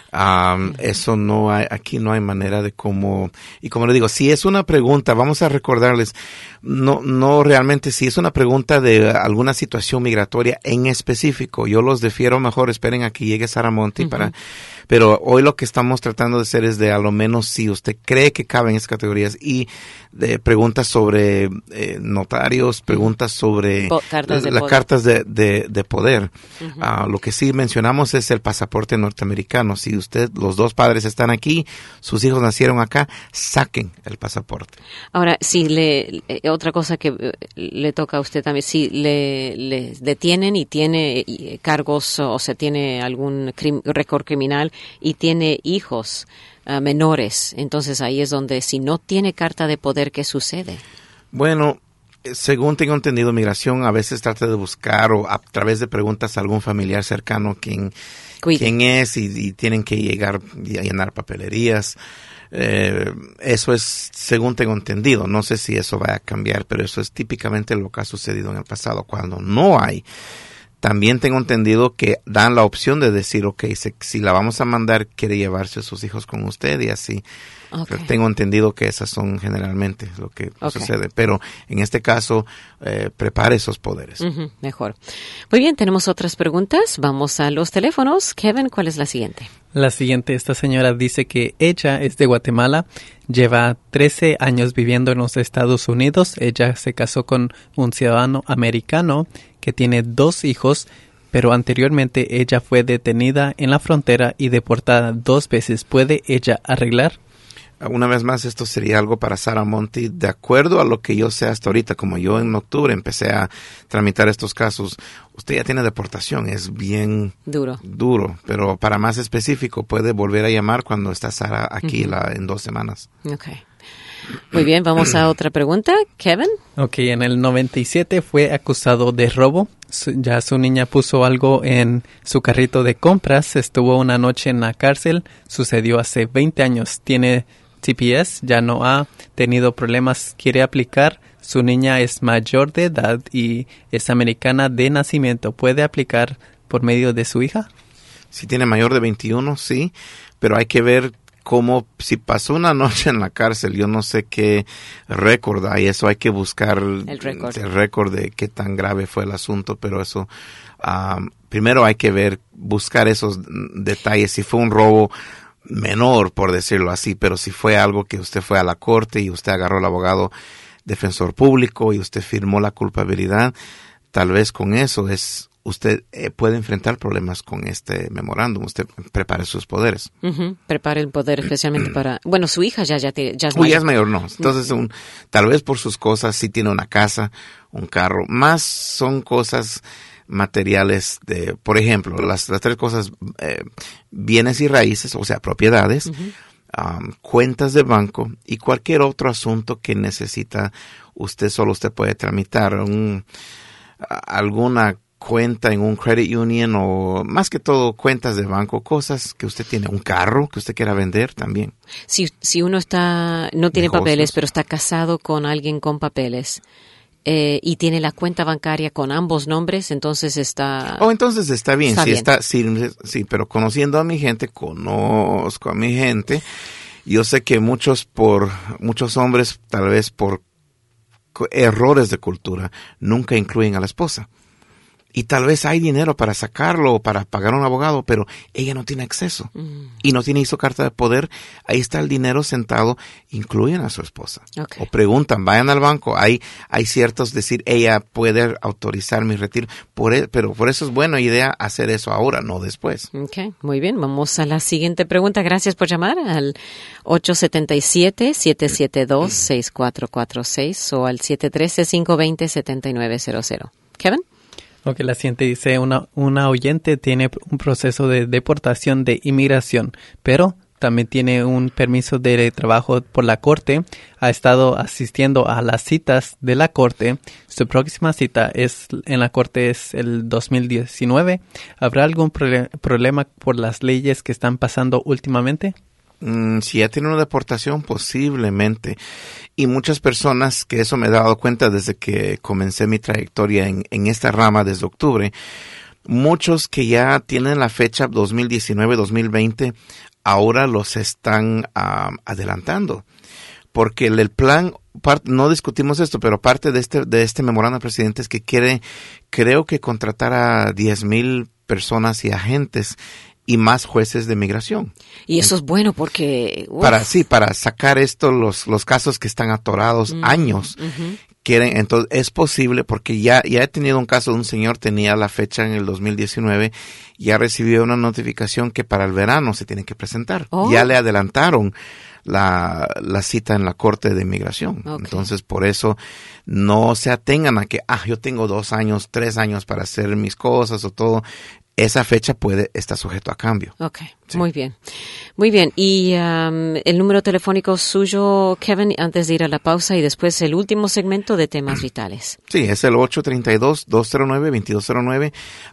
Um, eso no hay, aquí no hay manera de cómo, y como le digo, si es una pregunta, vamos a recordarles, no, no realmente, si es una pregunta de alguna situación migratoria en específico, yo los defiero mejor, esperen a que llegue Sarah Monti uh-huh. para, pero hoy lo que estamos tratando de hacer es de a lo menos si usted cree que cabe en esas categorías y de preguntas sobre eh, notarios, preguntas sobre po- cartas de las poder. cartas de, de, de poder. Uh-huh. Uh, lo que sí mencionamos es el pasaporte norteamericano. Si usted, los dos padres están aquí, sus hijos nacieron acá, saquen el pasaporte. Ahora, si le, eh, otra cosa que eh, le toca a usted también, si le, le detienen y tiene eh, cargos o, o se tiene algún crim, récord criminal y tiene hijos uh, menores, entonces ahí es donde si no tiene carta de poder, ¿qué sucede? Bueno, según tengo entendido, migración a veces trata de buscar o a través de preguntas a algún familiar cercano quien, quién es y, y tienen que llegar y llenar papelerías. Eh, eso es según tengo entendido. No sé si eso va a cambiar, pero eso es típicamente lo que ha sucedido en el pasado. Cuando no hay, también tengo entendido que dan la opción de decir, ok, si, si la vamos a mandar, quiere llevarse a sus hijos con usted y así. Okay. Tengo entendido que esas son generalmente lo que okay. sucede, pero en este caso eh, prepare esos poderes. Uh-huh, mejor. Muy bien, tenemos otras preguntas. Vamos a los teléfonos. Kevin, ¿cuál es la siguiente? La siguiente, esta señora dice que ella es de Guatemala, lleva trece años viviendo en los Estados Unidos. Ella se casó con un ciudadano americano que tiene dos hijos, pero anteriormente ella fue detenida en la frontera y deportada dos veces. ¿Puede ella arreglar? Una vez más, esto sería algo para Sara Monti, de acuerdo a lo que yo sé hasta ahorita. Como yo en octubre empecé a tramitar estos casos, usted ya tiene deportación, es bien duro. Duro, pero para más específico puede volver a llamar cuando está Sara aquí uh-huh. la, en dos semanas. Okay. Muy bien, vamos a otra pregunta. Kevin. Ok, en el noventa y siete fue acusado de robo. Su, ya su niña puso algo en su carrito de compras. Estuvo una noche en la cárcel. Sucedió hace veinte años. Tiene T P S, ya no ha tenido problemas. Quiere aplicar. Su niña es mayor de edad y es americana de nacimiento. ¿Puede aplicar por medio de su hija? Si tiene mayor de veintiuno, sí, pero hay que ver como si pasó una noche en la cárcel, yo no sé qué récord hay, eso hay que buscar el récord el récord de qué tan grave fue el asunto, pero eso, um, primero hay que ver, buscar esos detalles, si fue un robo menor, por decirlo así, pero si fue algo que usted fue a la corte y usted agarró al abogado defensor público y usted firmó la culpabilidad, tal vez con eso es usted eh, puede enfrentar problemas con este memorándum. Usted prepare sus poderes. Uh-huh. Prepare el poder especialmente para... Bueno, su hija ya, ya, te, ya es Uy, mayor. ya es mayor, no. Entonces, un, tal vez por sus cosas sí tiene una casa, un carro. Más son cosas materiales de... Por ejemplo, las, las tres cosas, eh, bienes y raíces, o sea, propiedades, uh-huh. um, cuentas de banco y cualquier otro asunto que necesita usted, solo usted puede tramitar. Un, alguna cuenta en un credit union o más que todo cuentas de banco, cosas que usted tiene, un carro que usted quiera vender también. Si, si uno está no tiene Negocios. papeles, pero está casado con alguien con papeles eh, y tiene la cuenta bancaria con ambos nombres, entonces está... Oh, entonces está bien, está sí, bien. está, sí, sí, pero conociendo a mi gente, conozco a mi gente, yo sé que muchos por muchos hombres, tal vez por errores de cultura, nunca incluyen a la esposa. Y tal vez hay dinero para sacarlo o para pagar a un abogado, pero ella no tiene acceso. Mm. Y no tiene su carta de poder. Ahí está el dinero sentado. Incluyen a su esposa. Okay. O preguntan, vayan al banco. Hay hay ciertos, decir, ella puede autorizar mi retiro. Por el, pero por eso es buena idea hacer eso ahora, no después. Ok, muy bien. Vamos a la siguiente pregunta. Gracias por llamar al ocho siete siete, siete siete dos, seis cuatro cuatro seis o al siete uno tres, cinco dos cero, siete nueve cero cero. Kevin. Ok, la siguiente dice, una, una oyente tiene un proceso de deportación de inmigración, pero también tiene un permiso de trabajo por la corte. Ha estado asistiendo a las citas de la corte. Su próxima cita es en la corte es el dos mil diecinueve. ¿Habrá algún pro- problema por las leyes que están pasando últimamente? Mm, si ya tiene una deportación, posiblemente. Y muchas personas, que eso me he dado cuenta desde que comencé mi trayectoria en, en esta rama desde octubre, muchos que ya tienen la fecha dos mil diecinueve, dos mil veinte, ahora los están uh, adelantando. Porque el, el plan, part, no discutimos esto, pero parte de este, de este memorándum del presidente es que quiere, creo que contratar a diez mil personas y agentes y más jueces de migración. Y eso es bueno porque... Uf. Para sí, para sacar esto, los los casos que están atorados mm, años, uh-huh. quieren, entonces es posible, porque ya, ya he tenido un caso de un señor, tenía la fecha en el dos mil diecinueve, ya recibió una notificación que para el verano se tiene que presentar. Oh. Ya le adelantaron la, la cita en la Corte de Inmigración. Okay. Entonces, por eso no se atengan a que, ah, yo tengo dos años, tres años para hacer mis cosas o todo. Esa fecha puede estar sujeto a cambio. Ok, sí. Muy bien. Muy bien. Y um, el número telefónico suyo, Kevin, antes de ir a la pausa y después el último segmento de temas vitales. Sí, es el ocho tres dos, dos cero nueve, dos dos cero nueve.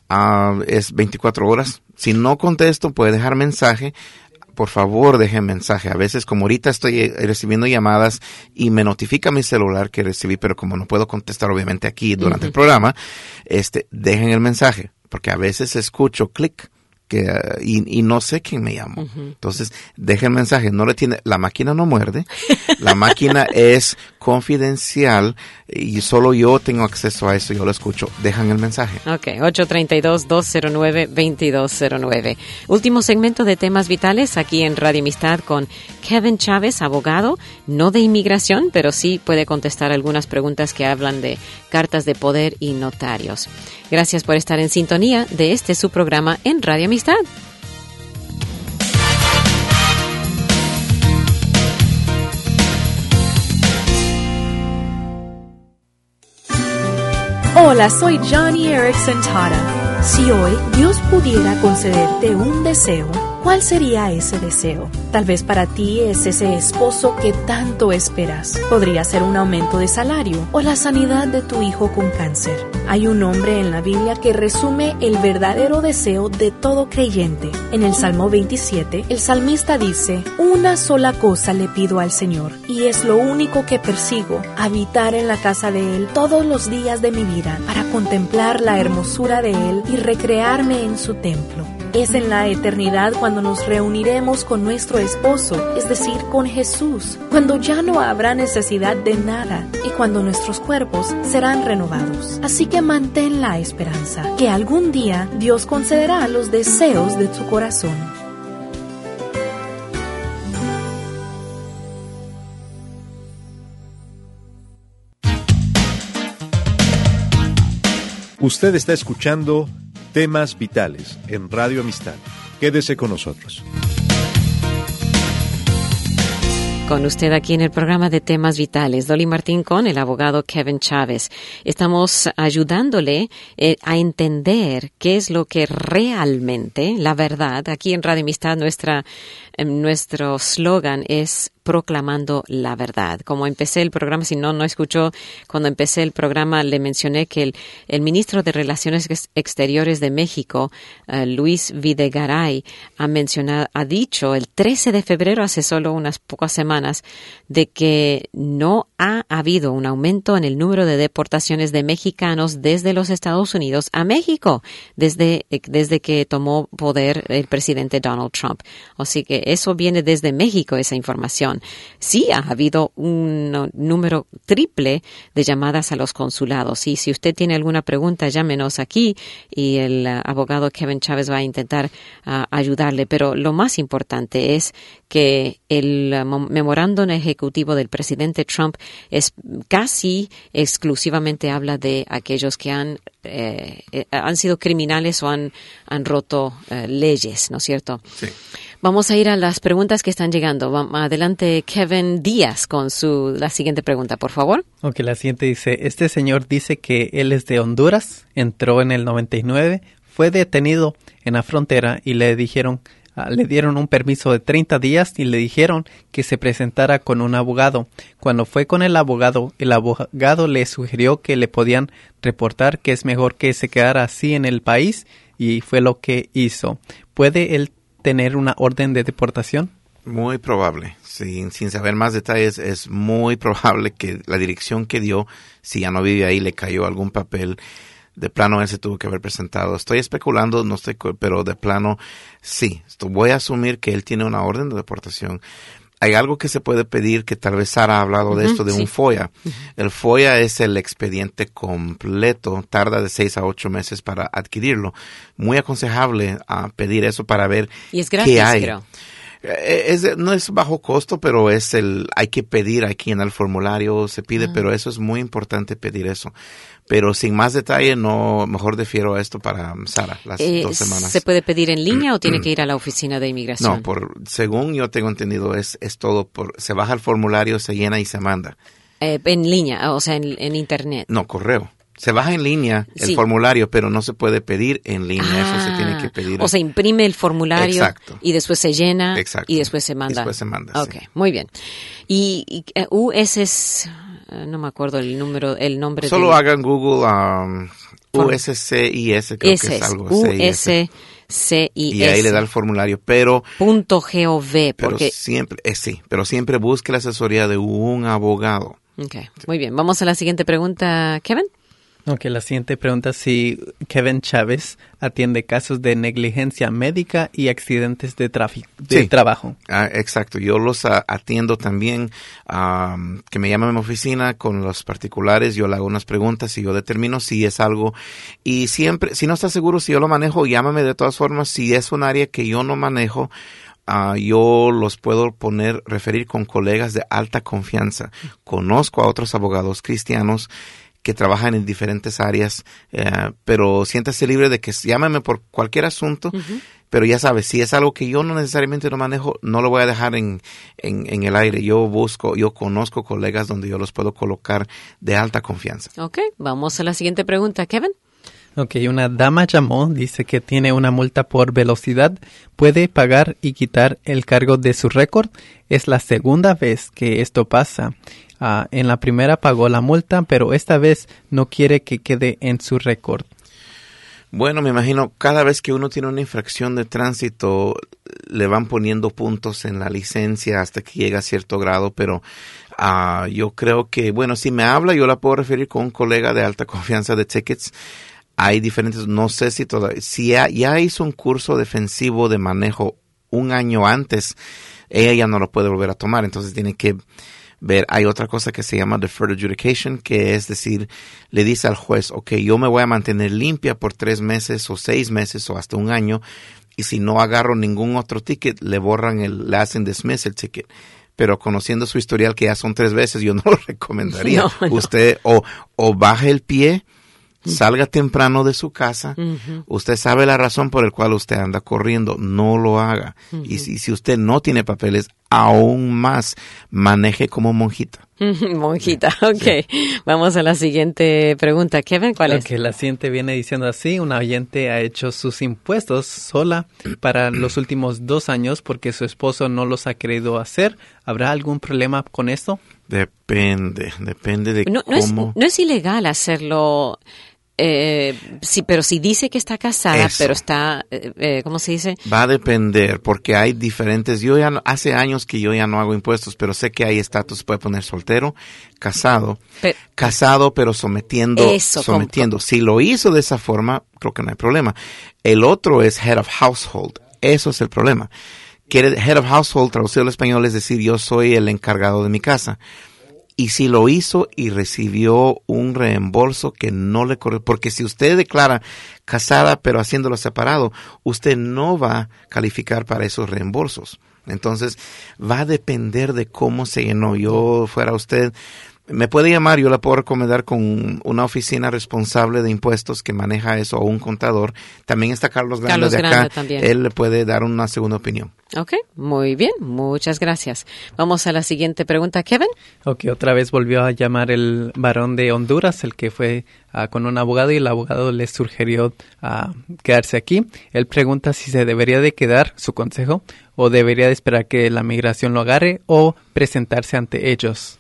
Uh, es veinticuatro horas. Si no contesto, puede dejar mensaje. Por favor, dejen mensaje. A veces, como ahorita estoy recibiendo llamadas y me notifica mi celular que recibí, pero como no puedo contestar obviamente aquí durante uh-huh. el programa, este, dejen el mensaje. Porque a veces escucho clic que uh, y, y no sé quién me llamó. Uh-huh. Entonces, dejen el mensaje. No le tiene, la máquina no muerde. La máquina es confidencial y solo yo tengo acceso a eso. Yo lo escucho. Dejan el mensaje. Ok, ocho tres dos, dos cero nueve, dos dos cero nueve. Último segmento de temas vitales aquí en Radio Amistad con Kevin Chávez, abogado, no de inmigración, pero sí puede contestar algunas preguntas que hablan de cartas de poder y notarios. Gracias por estar en sintonía de este su programa en Radio Amistad. Hola, soy Johnny Erickson Tara. Si hoy Dios pudiera concederte un deseo, ¿cuál sería ese deseo? Tal vez para ti es ese esposo que tanto esperas. Podría ser un aumento de salario o la sanidad de tu hijo con cáncer. Hay un hombre en la Biblia que resume el verdadero deseo de todo creyente. En el Salmo veintisiete, el salmista dice: una sola cosa le pido al Señor, y es lo único que persigo, habitar en la casa de Él todos los días de mi vida, para contemplar la hermosura de Él y recrearme en su templo. Es en la eternidad cuando nos reuniremos con nuestro esposo, es decir, con Jesús, cuando ya no habrá necesidad de nada y cuando nuestros cuerpos serán renovados. Así que mantén la esperanza, que algún día Dios concederá los deseos de tu corazón. Usted está escuchando Temas Vitales en Radio Amistad. Quédese con nosotros. Con usted aquí en el programa de Temas Vitales, Dolly Martín con el abogado Kevin Chávez. Estamos ayudándole eh, a entender qué es lo que realmente, la verdad, aquí en Radio Amistad nuestra, eh, nuestro slogan es proclamando la verdad. Como empecé el programa, si no, no escuchó, cuando empecé el programa le mencioné que el, el ministro de Relaciones Exteriores de México, uh, Luis Videgaray, ha mencionado, ha dicho el trece de febrero, hace solo unas pocas semanas, de que no ha habido un aumento en el número de deportaciones de mexicanos desde los Estados Unidos a México, desde, desde que tomó poder el presidente Donald Trump. Así que eso viene desde México, esa información. Sí ha habido un número triple de llamadas a los consulados. Y si usted tiene alguna pregunta, llámenos aquí y el uh, abogado Kevin Chávez va a intentar uh, ayudarle. Pero lo más importante es que el uh, memorándum ejecutivo del presidente Trump es casi exclusivamente habla de aquellos que han eh, eh, han sido criminales o han, han roto uh, leyes, ¿no es cierto? Sí. Vamos a ir a las preguntas que están llegando. Adelante, Kevin Díaz, con su la siguiente pregunta, por favor. Ok, la siguiente dice, este señor dice que él es de Honduras, entró en el noventa y nueve, fue detenido en la frontera y le dijeron, uh, le dieron un permiso de treinta días y le dijeron que se presentara con un abogado. Cuando fue con el abogado, el abogado le sugirió que le podían reportar que es mejor que se quedara así en el país y fue lo que hizo. ¿Puede él tener una orden de deportación? Muy probable. Sin, sin saber más detalles, es muy probable que la dirección que dio, si ya no vive ahí, le cayó algún papel. De plano, él se tuvo que haber presentado. Estoy especulando, no estoy, pero de plano, sí. Voy a asumir que él tiene una orden de deportación. Hay algo que se puede pedir, que tal vez Sara ha hablado de uh-huh, esto, de sí. un F O I A. Uh-huh. El F O I A es el expediente completo, tarda de seis a ocho meses para adquirirlo. Muy aconsejable a uh, pedir eso para ver y es gratis, qué hay. Creo. Es, no es bajo costo, pero es el, hay que pedir aquí en el formulario, se pide, uh-huh. pero eso es muy importante pedir eso. Pero sin más detalle, no, mejor defiero a esto para Sara, las eh, dos semanas. ¿Se puede pedir en línea o tiene que ir a la oficina de inmigración? No, por, según yo tengo entendido, es, es todo por, se baja el formulario, se llena y se manda. Eh, en línea, o sea, en, en internet. No, correo. Se baja en línea el sí. formulario, pero no se puede pedir en línea. Ah, eso se tiene que pedir. O sea, imprime el formulario. Exacto. Y después se llena. Exacto. Y después se manda. Después se manda, Ok, sí. muy bien. Y, y uh, U S es, uh, no me acuerdo el número, el nombre. Solo de... hagan Google um, U S C I S, creo Ese que es algo. U S C I S. Y ahí le da el formulario, pero... Punto .gov, porque... Pero siempre, eh, sí, pero siempre busque la asesoría de un abogado. Ok, sí. Muy bien. Vamos a la siguiente pregunta, Kevin. Ok, la siguiente pregunta es si Kevin Chávez atiende casos de negligencia médica y accidentes de tráfico, de sí. trabajo. Ah, exacto, yo los uh, atiendo también, um, que me llaman a mi oficina con los particulares, yo le hago unas preguntas y yo determino si es algo, y siempre, si no está seguro si yo lo manejo, llámame de todas formas, si es un área que yo no manejo, Uh, yo los puedo poner, referir con colegas de alta confianza. Conozco a otros abogados cristianos que trabajan en diferentes áreas, eh, pero siéntase libre de que llámame por cualquier asunto, uh-huh. pero ya sabes, si es algo que yo no necesariamente no manejo, no lo voy a dejar en, en, en el aire. Yo busco, yo conozco colegas donde yo los puedo colocar de alta confianza. Ok, vamos a la siguiente pregunta, Kevin. Ok, una dama llamó, dice que tiene una multa por velocidad, puede pagar y quitar el cargo de su récord. Es la segunda vez que esto pasa. Uh, en la primera pagó la multa, pero esta vez no quiere que quede en su récord. Bueno, me imagino cada vez que uno tiene una infracción de tránsito le van poniendo puntos en la licencia hasta que llega a cierto grado, pero uh, yo creo que, bueno, si me habla yo la puedo referir con un colega de alta confianza de tickets. Hay diferentes, no sé si todavía, si ya, ya hizo un curso defensivo de manejo un año antes, ella ya no lo puede volver a tomar, entonces tiene que ver. Hay otra cosa que se llama deferred adjudication, que es decir, le dice al juez, ok, yo me voy a mantener limpia por tres meses o seis meses o hasta un año, y si no agarro ningún otro ticket, le borran el, le hacen dismiss el ticket. Pero conociendo su historial, que ya son tres veces, yo no lo recomendaría. No, no. Usted o, o baje el pie, salga temprano de su casa, uh-huh. usted sabe la razón por la cual usted anda corriendo, no lo haga. Uh-huh. Y si, si usted no tiene papeles, aún más, maneje como monjita. Monjita, ok. Sí. Vamos a la siguiente pregunta. Kevin, ¿cuál es? Okay, la siguiente viene diciendo así, una oyente ha hecho sus impuestos sola para los últimos dos años porque su esposo no los ha querido hacer. ¿Habrá algún problema con esto? Depende, depende de no, cómo. No es, no es ilegal hacerlo. Eh, sí, pero si dice que está casada, Eso. pero está, eh, eh, ¿cómo se dice? Va a depender, porque hay diferentes. Yo ya no, hace años que yo ya no hago impuestos, pero sé que hay estatus, puede poner soltero, casado, pero, casado, pero sometiendo, eso, sometiendo. ¿cómo? Si lo hizo de esa forma, creo que no hay problema. El otro es head of household. Eso es el problema. Quiere, head of household, traducido al español, es decir, yo soy el encargado de mi casa. Y si lo hizo y recibió un reembolso que no le corresponde, porque si usted declara casada pero haciéndolo separado, usted no va a calificar para esos reembolsos. Entonces, va a depender de cómo se llenó. Yo fuera usted, me puede llamar, yo la puedo recomendar con una oficina responsable de impuestos que maneja eso, o un contador. También está Carlos Grande Carlos de acá. Grande también. Él le puede dar una segunda opinión. Ok, muy bien, muchas gracias. Vamos a la siguiente pregunta, Kevin. Ok, otra vez volvió a llamar el varón de Honduras, el que fue uh, con un abogado y el abogado le sugirió uh, quedarse aquí. Él pregunta si se debería de quedar, su consejo, o debería de esperar que la migración lo agarre o presentarse ante ellos.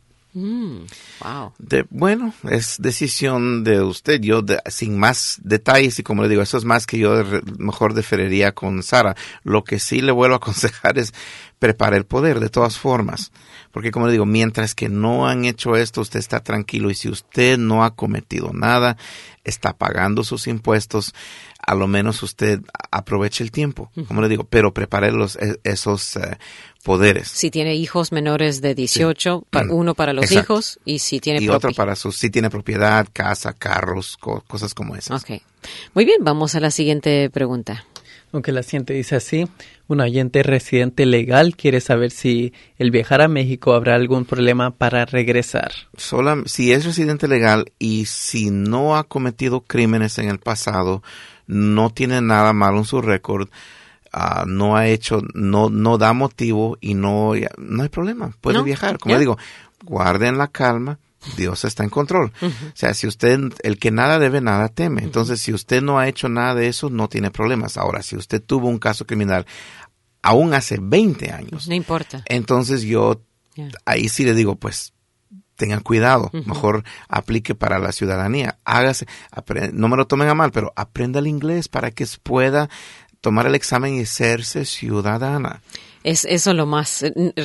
Mm, wow. De, bueno, es decisión de usted. Yo, de, sin más detalles, y como le digo, eso es más que yo de, mejor deferiría con Sara. Lo que sí le vuelvo a aconsejar es prepare el poder, de todas formas. Porque, como le digo, mientras que no han hecho esto, usted está tranquilo. Y si usted no ha cometido nada, está pagando sus impuestos, a lo menos usted aproveche el tiempo, como le digo, pero prepare los, esos uh, poderes. Si tiene hijos menores de dieciocho, sí. para, uno para los Exacto. hijos y si tiene y propi- otro para sus, si tiene propiedad, casa, carros, co- cosas como esas. Ok, muy bien, vamos a la siguiente pregunta. Aunque la siguiente dice así, un oyente residente legal quiere saber si el viajar a México habrá algún problema para regresar. Sola, si es residente legal y si no ha cometido crímenes en el pasado, no tiene nada malo en su récord, uh, no ha hecho, no no da motivo y no, no hay problema, puede ¿No? viajar. Como ¿Ya? digo, guarden la calma. Dios está en control. Uh-huh. O sea, si usted, el que nada debe, nada teme. Entonces, si usted no ha hecho nada de eso, no tiene problemas. Ahora, si usted tuvo un caso criminal aún hace veinte años. No importa. Entonces, yo yeah. ahí sí le digo, pues, tengan cuidado. Uh-huh. Mejor aplique para la ciudadanía. Hágase, apre- no me lo tomen a mal, pero aprenda el inglés para que pueda tomar el examen y hacerse ciudadana. Es eso lo más,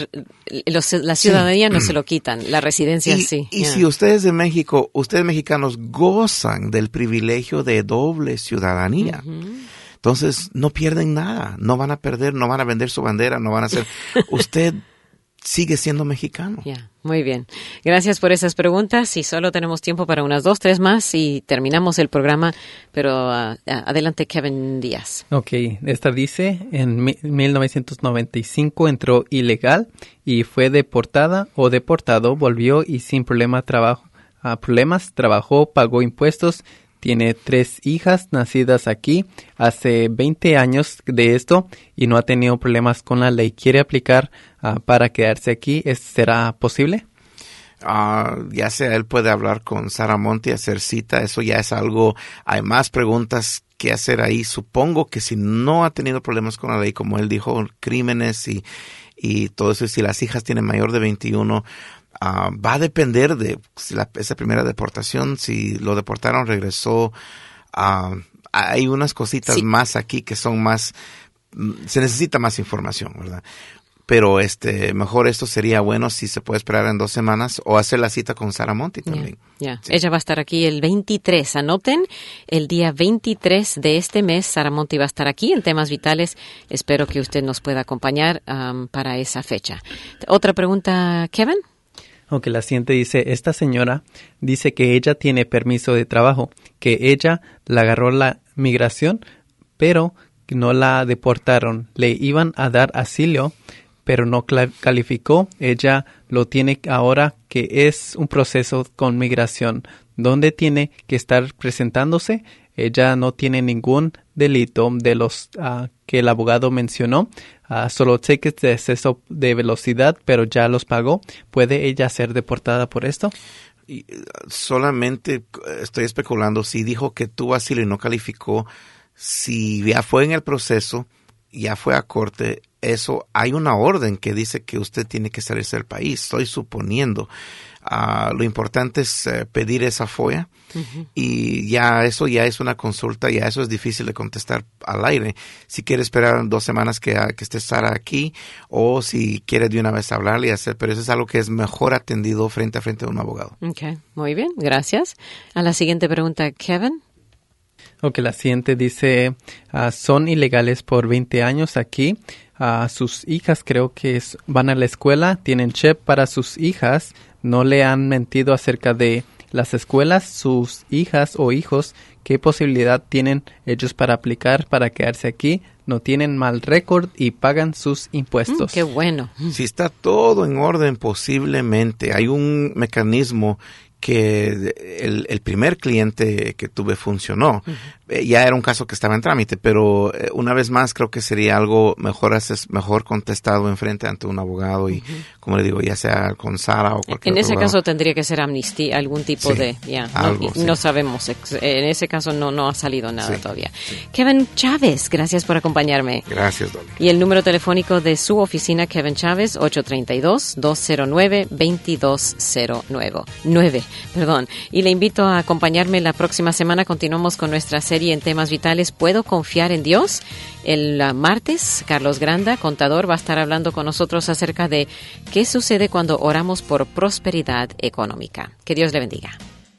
los, la ciudadanía sí. no se lo quitan, la residencia y, sí. Y yeah. si ustedes de México, ustedes mexicanos gozan del privilegio de doble ciudadanía, uh-huh. entonces no pierden nada, no van a perder, no van a vender su bandera, no van a hacer, usted sigue siendo mexicano. Ya, yeah, muy bien. Gracias por esas preguntas y solo tenemos tiempo para unas dos, tres más y terminamos el programa, pero uh, adelante Kevin Díaz. Ok, esta dice, en mi, mil novecientos noventa y cinco entró ilegal y fue deportada o deportado, volvió y sin problema trabajo, uh, problemas, trabajó, pagó impuestos, tiene tres hijas nacidas aquí hace veinte años de esto y no ha tenido problemas con la ley. ¿Quiere aplicar uh, para quedarse aquí? ¿Es, ¿Será posible? Uh, ya sea él puede hablar con Sara Monti, hacer cita, eso ya es algo, hay más preguntas que hacer ahí. Supongo que si no ha tenido problemas con la ley, como él dijo, crímenes y, y todo eso, si las hijas tienen mayor de veintiuno, Uh, va a depender de si la, esa primera deportación, si lo deportaron, regresó. Uh, hay unas cositas sí. más aquí que son más, se necesita más información, ¿verdad? Pero este, mejor esto sería bueno si se puede esperar en dos semanas o hacer la cita con Sara Monti también. Yeah, yeah. Sí. Ella va a estar aquí el veintitrés. Anoten, el día veintitrés de este mes, Sara Monti va a estar aquí en Temas Vitales. Espero que usted nos pueda acompañar um, para esa fecha. Otra pregunta, Kevin. Aunque la siguiente dice, esta señora dice que ella tiene permiso de trabajo, que ella la agarró la migración, pero no la deportaron. Le iban a dar asilo, pero no calificó. Ella lo tiene ahora, que es un proceso con migración, donde tiene que estar presentándose. Ella no tiene ningún delito de los uh, que el abogado mencionó. Uh, solo tickets de exceso de velocidad, pero ya los pagó. ¿Puede ella ser deportada por esto? Y solamente estoy especulando. Si dijo que tuvo asilo y no calificó, si ya fue en el proceso, ya fue a corte, eso hay una orden que dice que usted tiene que salirse del país. Estoy suponiendo. Uh, lo importante es uh, pedir esa F O I A uh-huh. y ya eso ya es una consulta, ya eso es difícil de contestar al aire. Si quiere esperar dos semanas que, uh, que esté Sara aquí o si quiere de una vez hablarle y hacer, pero eso es algo que es mejor atendido frente a frente de un abogado. Okay, muy bien, gracias. A la siguiente pregunta, Kevin. Ok, la siguiente dice, uh, son ilegales por veinte años aquí. Uh, sus hijas creo que es, van a la escuela, tienen chip para sus hijas. No le han mentido acerca de las escuelas, sus hijas o hijos. ¿Qué posibilidad tienen ellos para aplicar para quedarse aquí? No tienen mal récord y pagan sus impuestos. Mm, ¡Qué bueno! Si está todo en orden, posiblemente. Hay un mecanismo que el, el primer cliente que tuve funcionó. Uh-huh. Eh, ya era un caso que estaba en trámite, pero eh, una vez más creo que sería algo mejor haces, mejor contestado enfrente ante un abogado y, uh-huh. como le digo, ya sea con Sara o cualquier En ese otro caso abogado. Tendría que ser amnistía, algún tipo sí, de... Yeah, algo, no, sí. no sabemos. En ese caso no, no ha salido nada sí, todavía. Sí. Kevin Chávez, gracias por acompañarme. Gracias, Dolly. Y el número telefónico de su oficina, Kevin Chávez, ocho tres dos, dos cero nueve, dos dos cero nueve. Perdón. Y le invito a acompañarme la próxima semana. Continuamos con nuestra serie en temas vitales. ¿Puedo confiar en Dios? El uh, martes, Carlos Granda, contador, va a estar hablando con nosotros acerca de qué sucede cuando oramos por prosperidad económica. Que Dios le bendiga.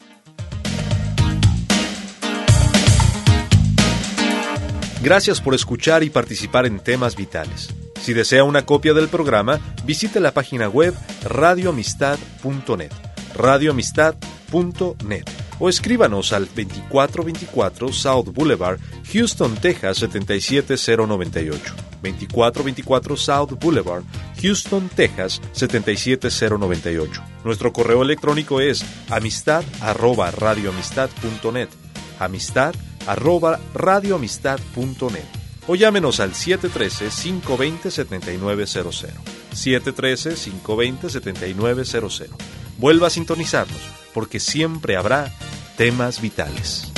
Gracias por escuchar y participar en Temas Vitales. Si desea una copia del programa, visite la página web radio amistad punto net. radio amistad punto net o escríbanos al veinticuatro veinticuatro South Boulevard, Houston, Texas setenta y siete cero noventa y ocho. veinticuatro veinticuatro South Boulevard, Houston, Texas setenta y siete cero noventa y ocho. Nuestro correo electrónico es amistad arroba radio amistad punto net. amistad arroba radio amistad punto net. O llámenos al siete uno tres, cinco dos cero, siete nueve cero cero. siete uno tres, cinco dos cero, siete nueve cero cero. Vuelva a sintonizarnos, porque siempre habrá temas vitales.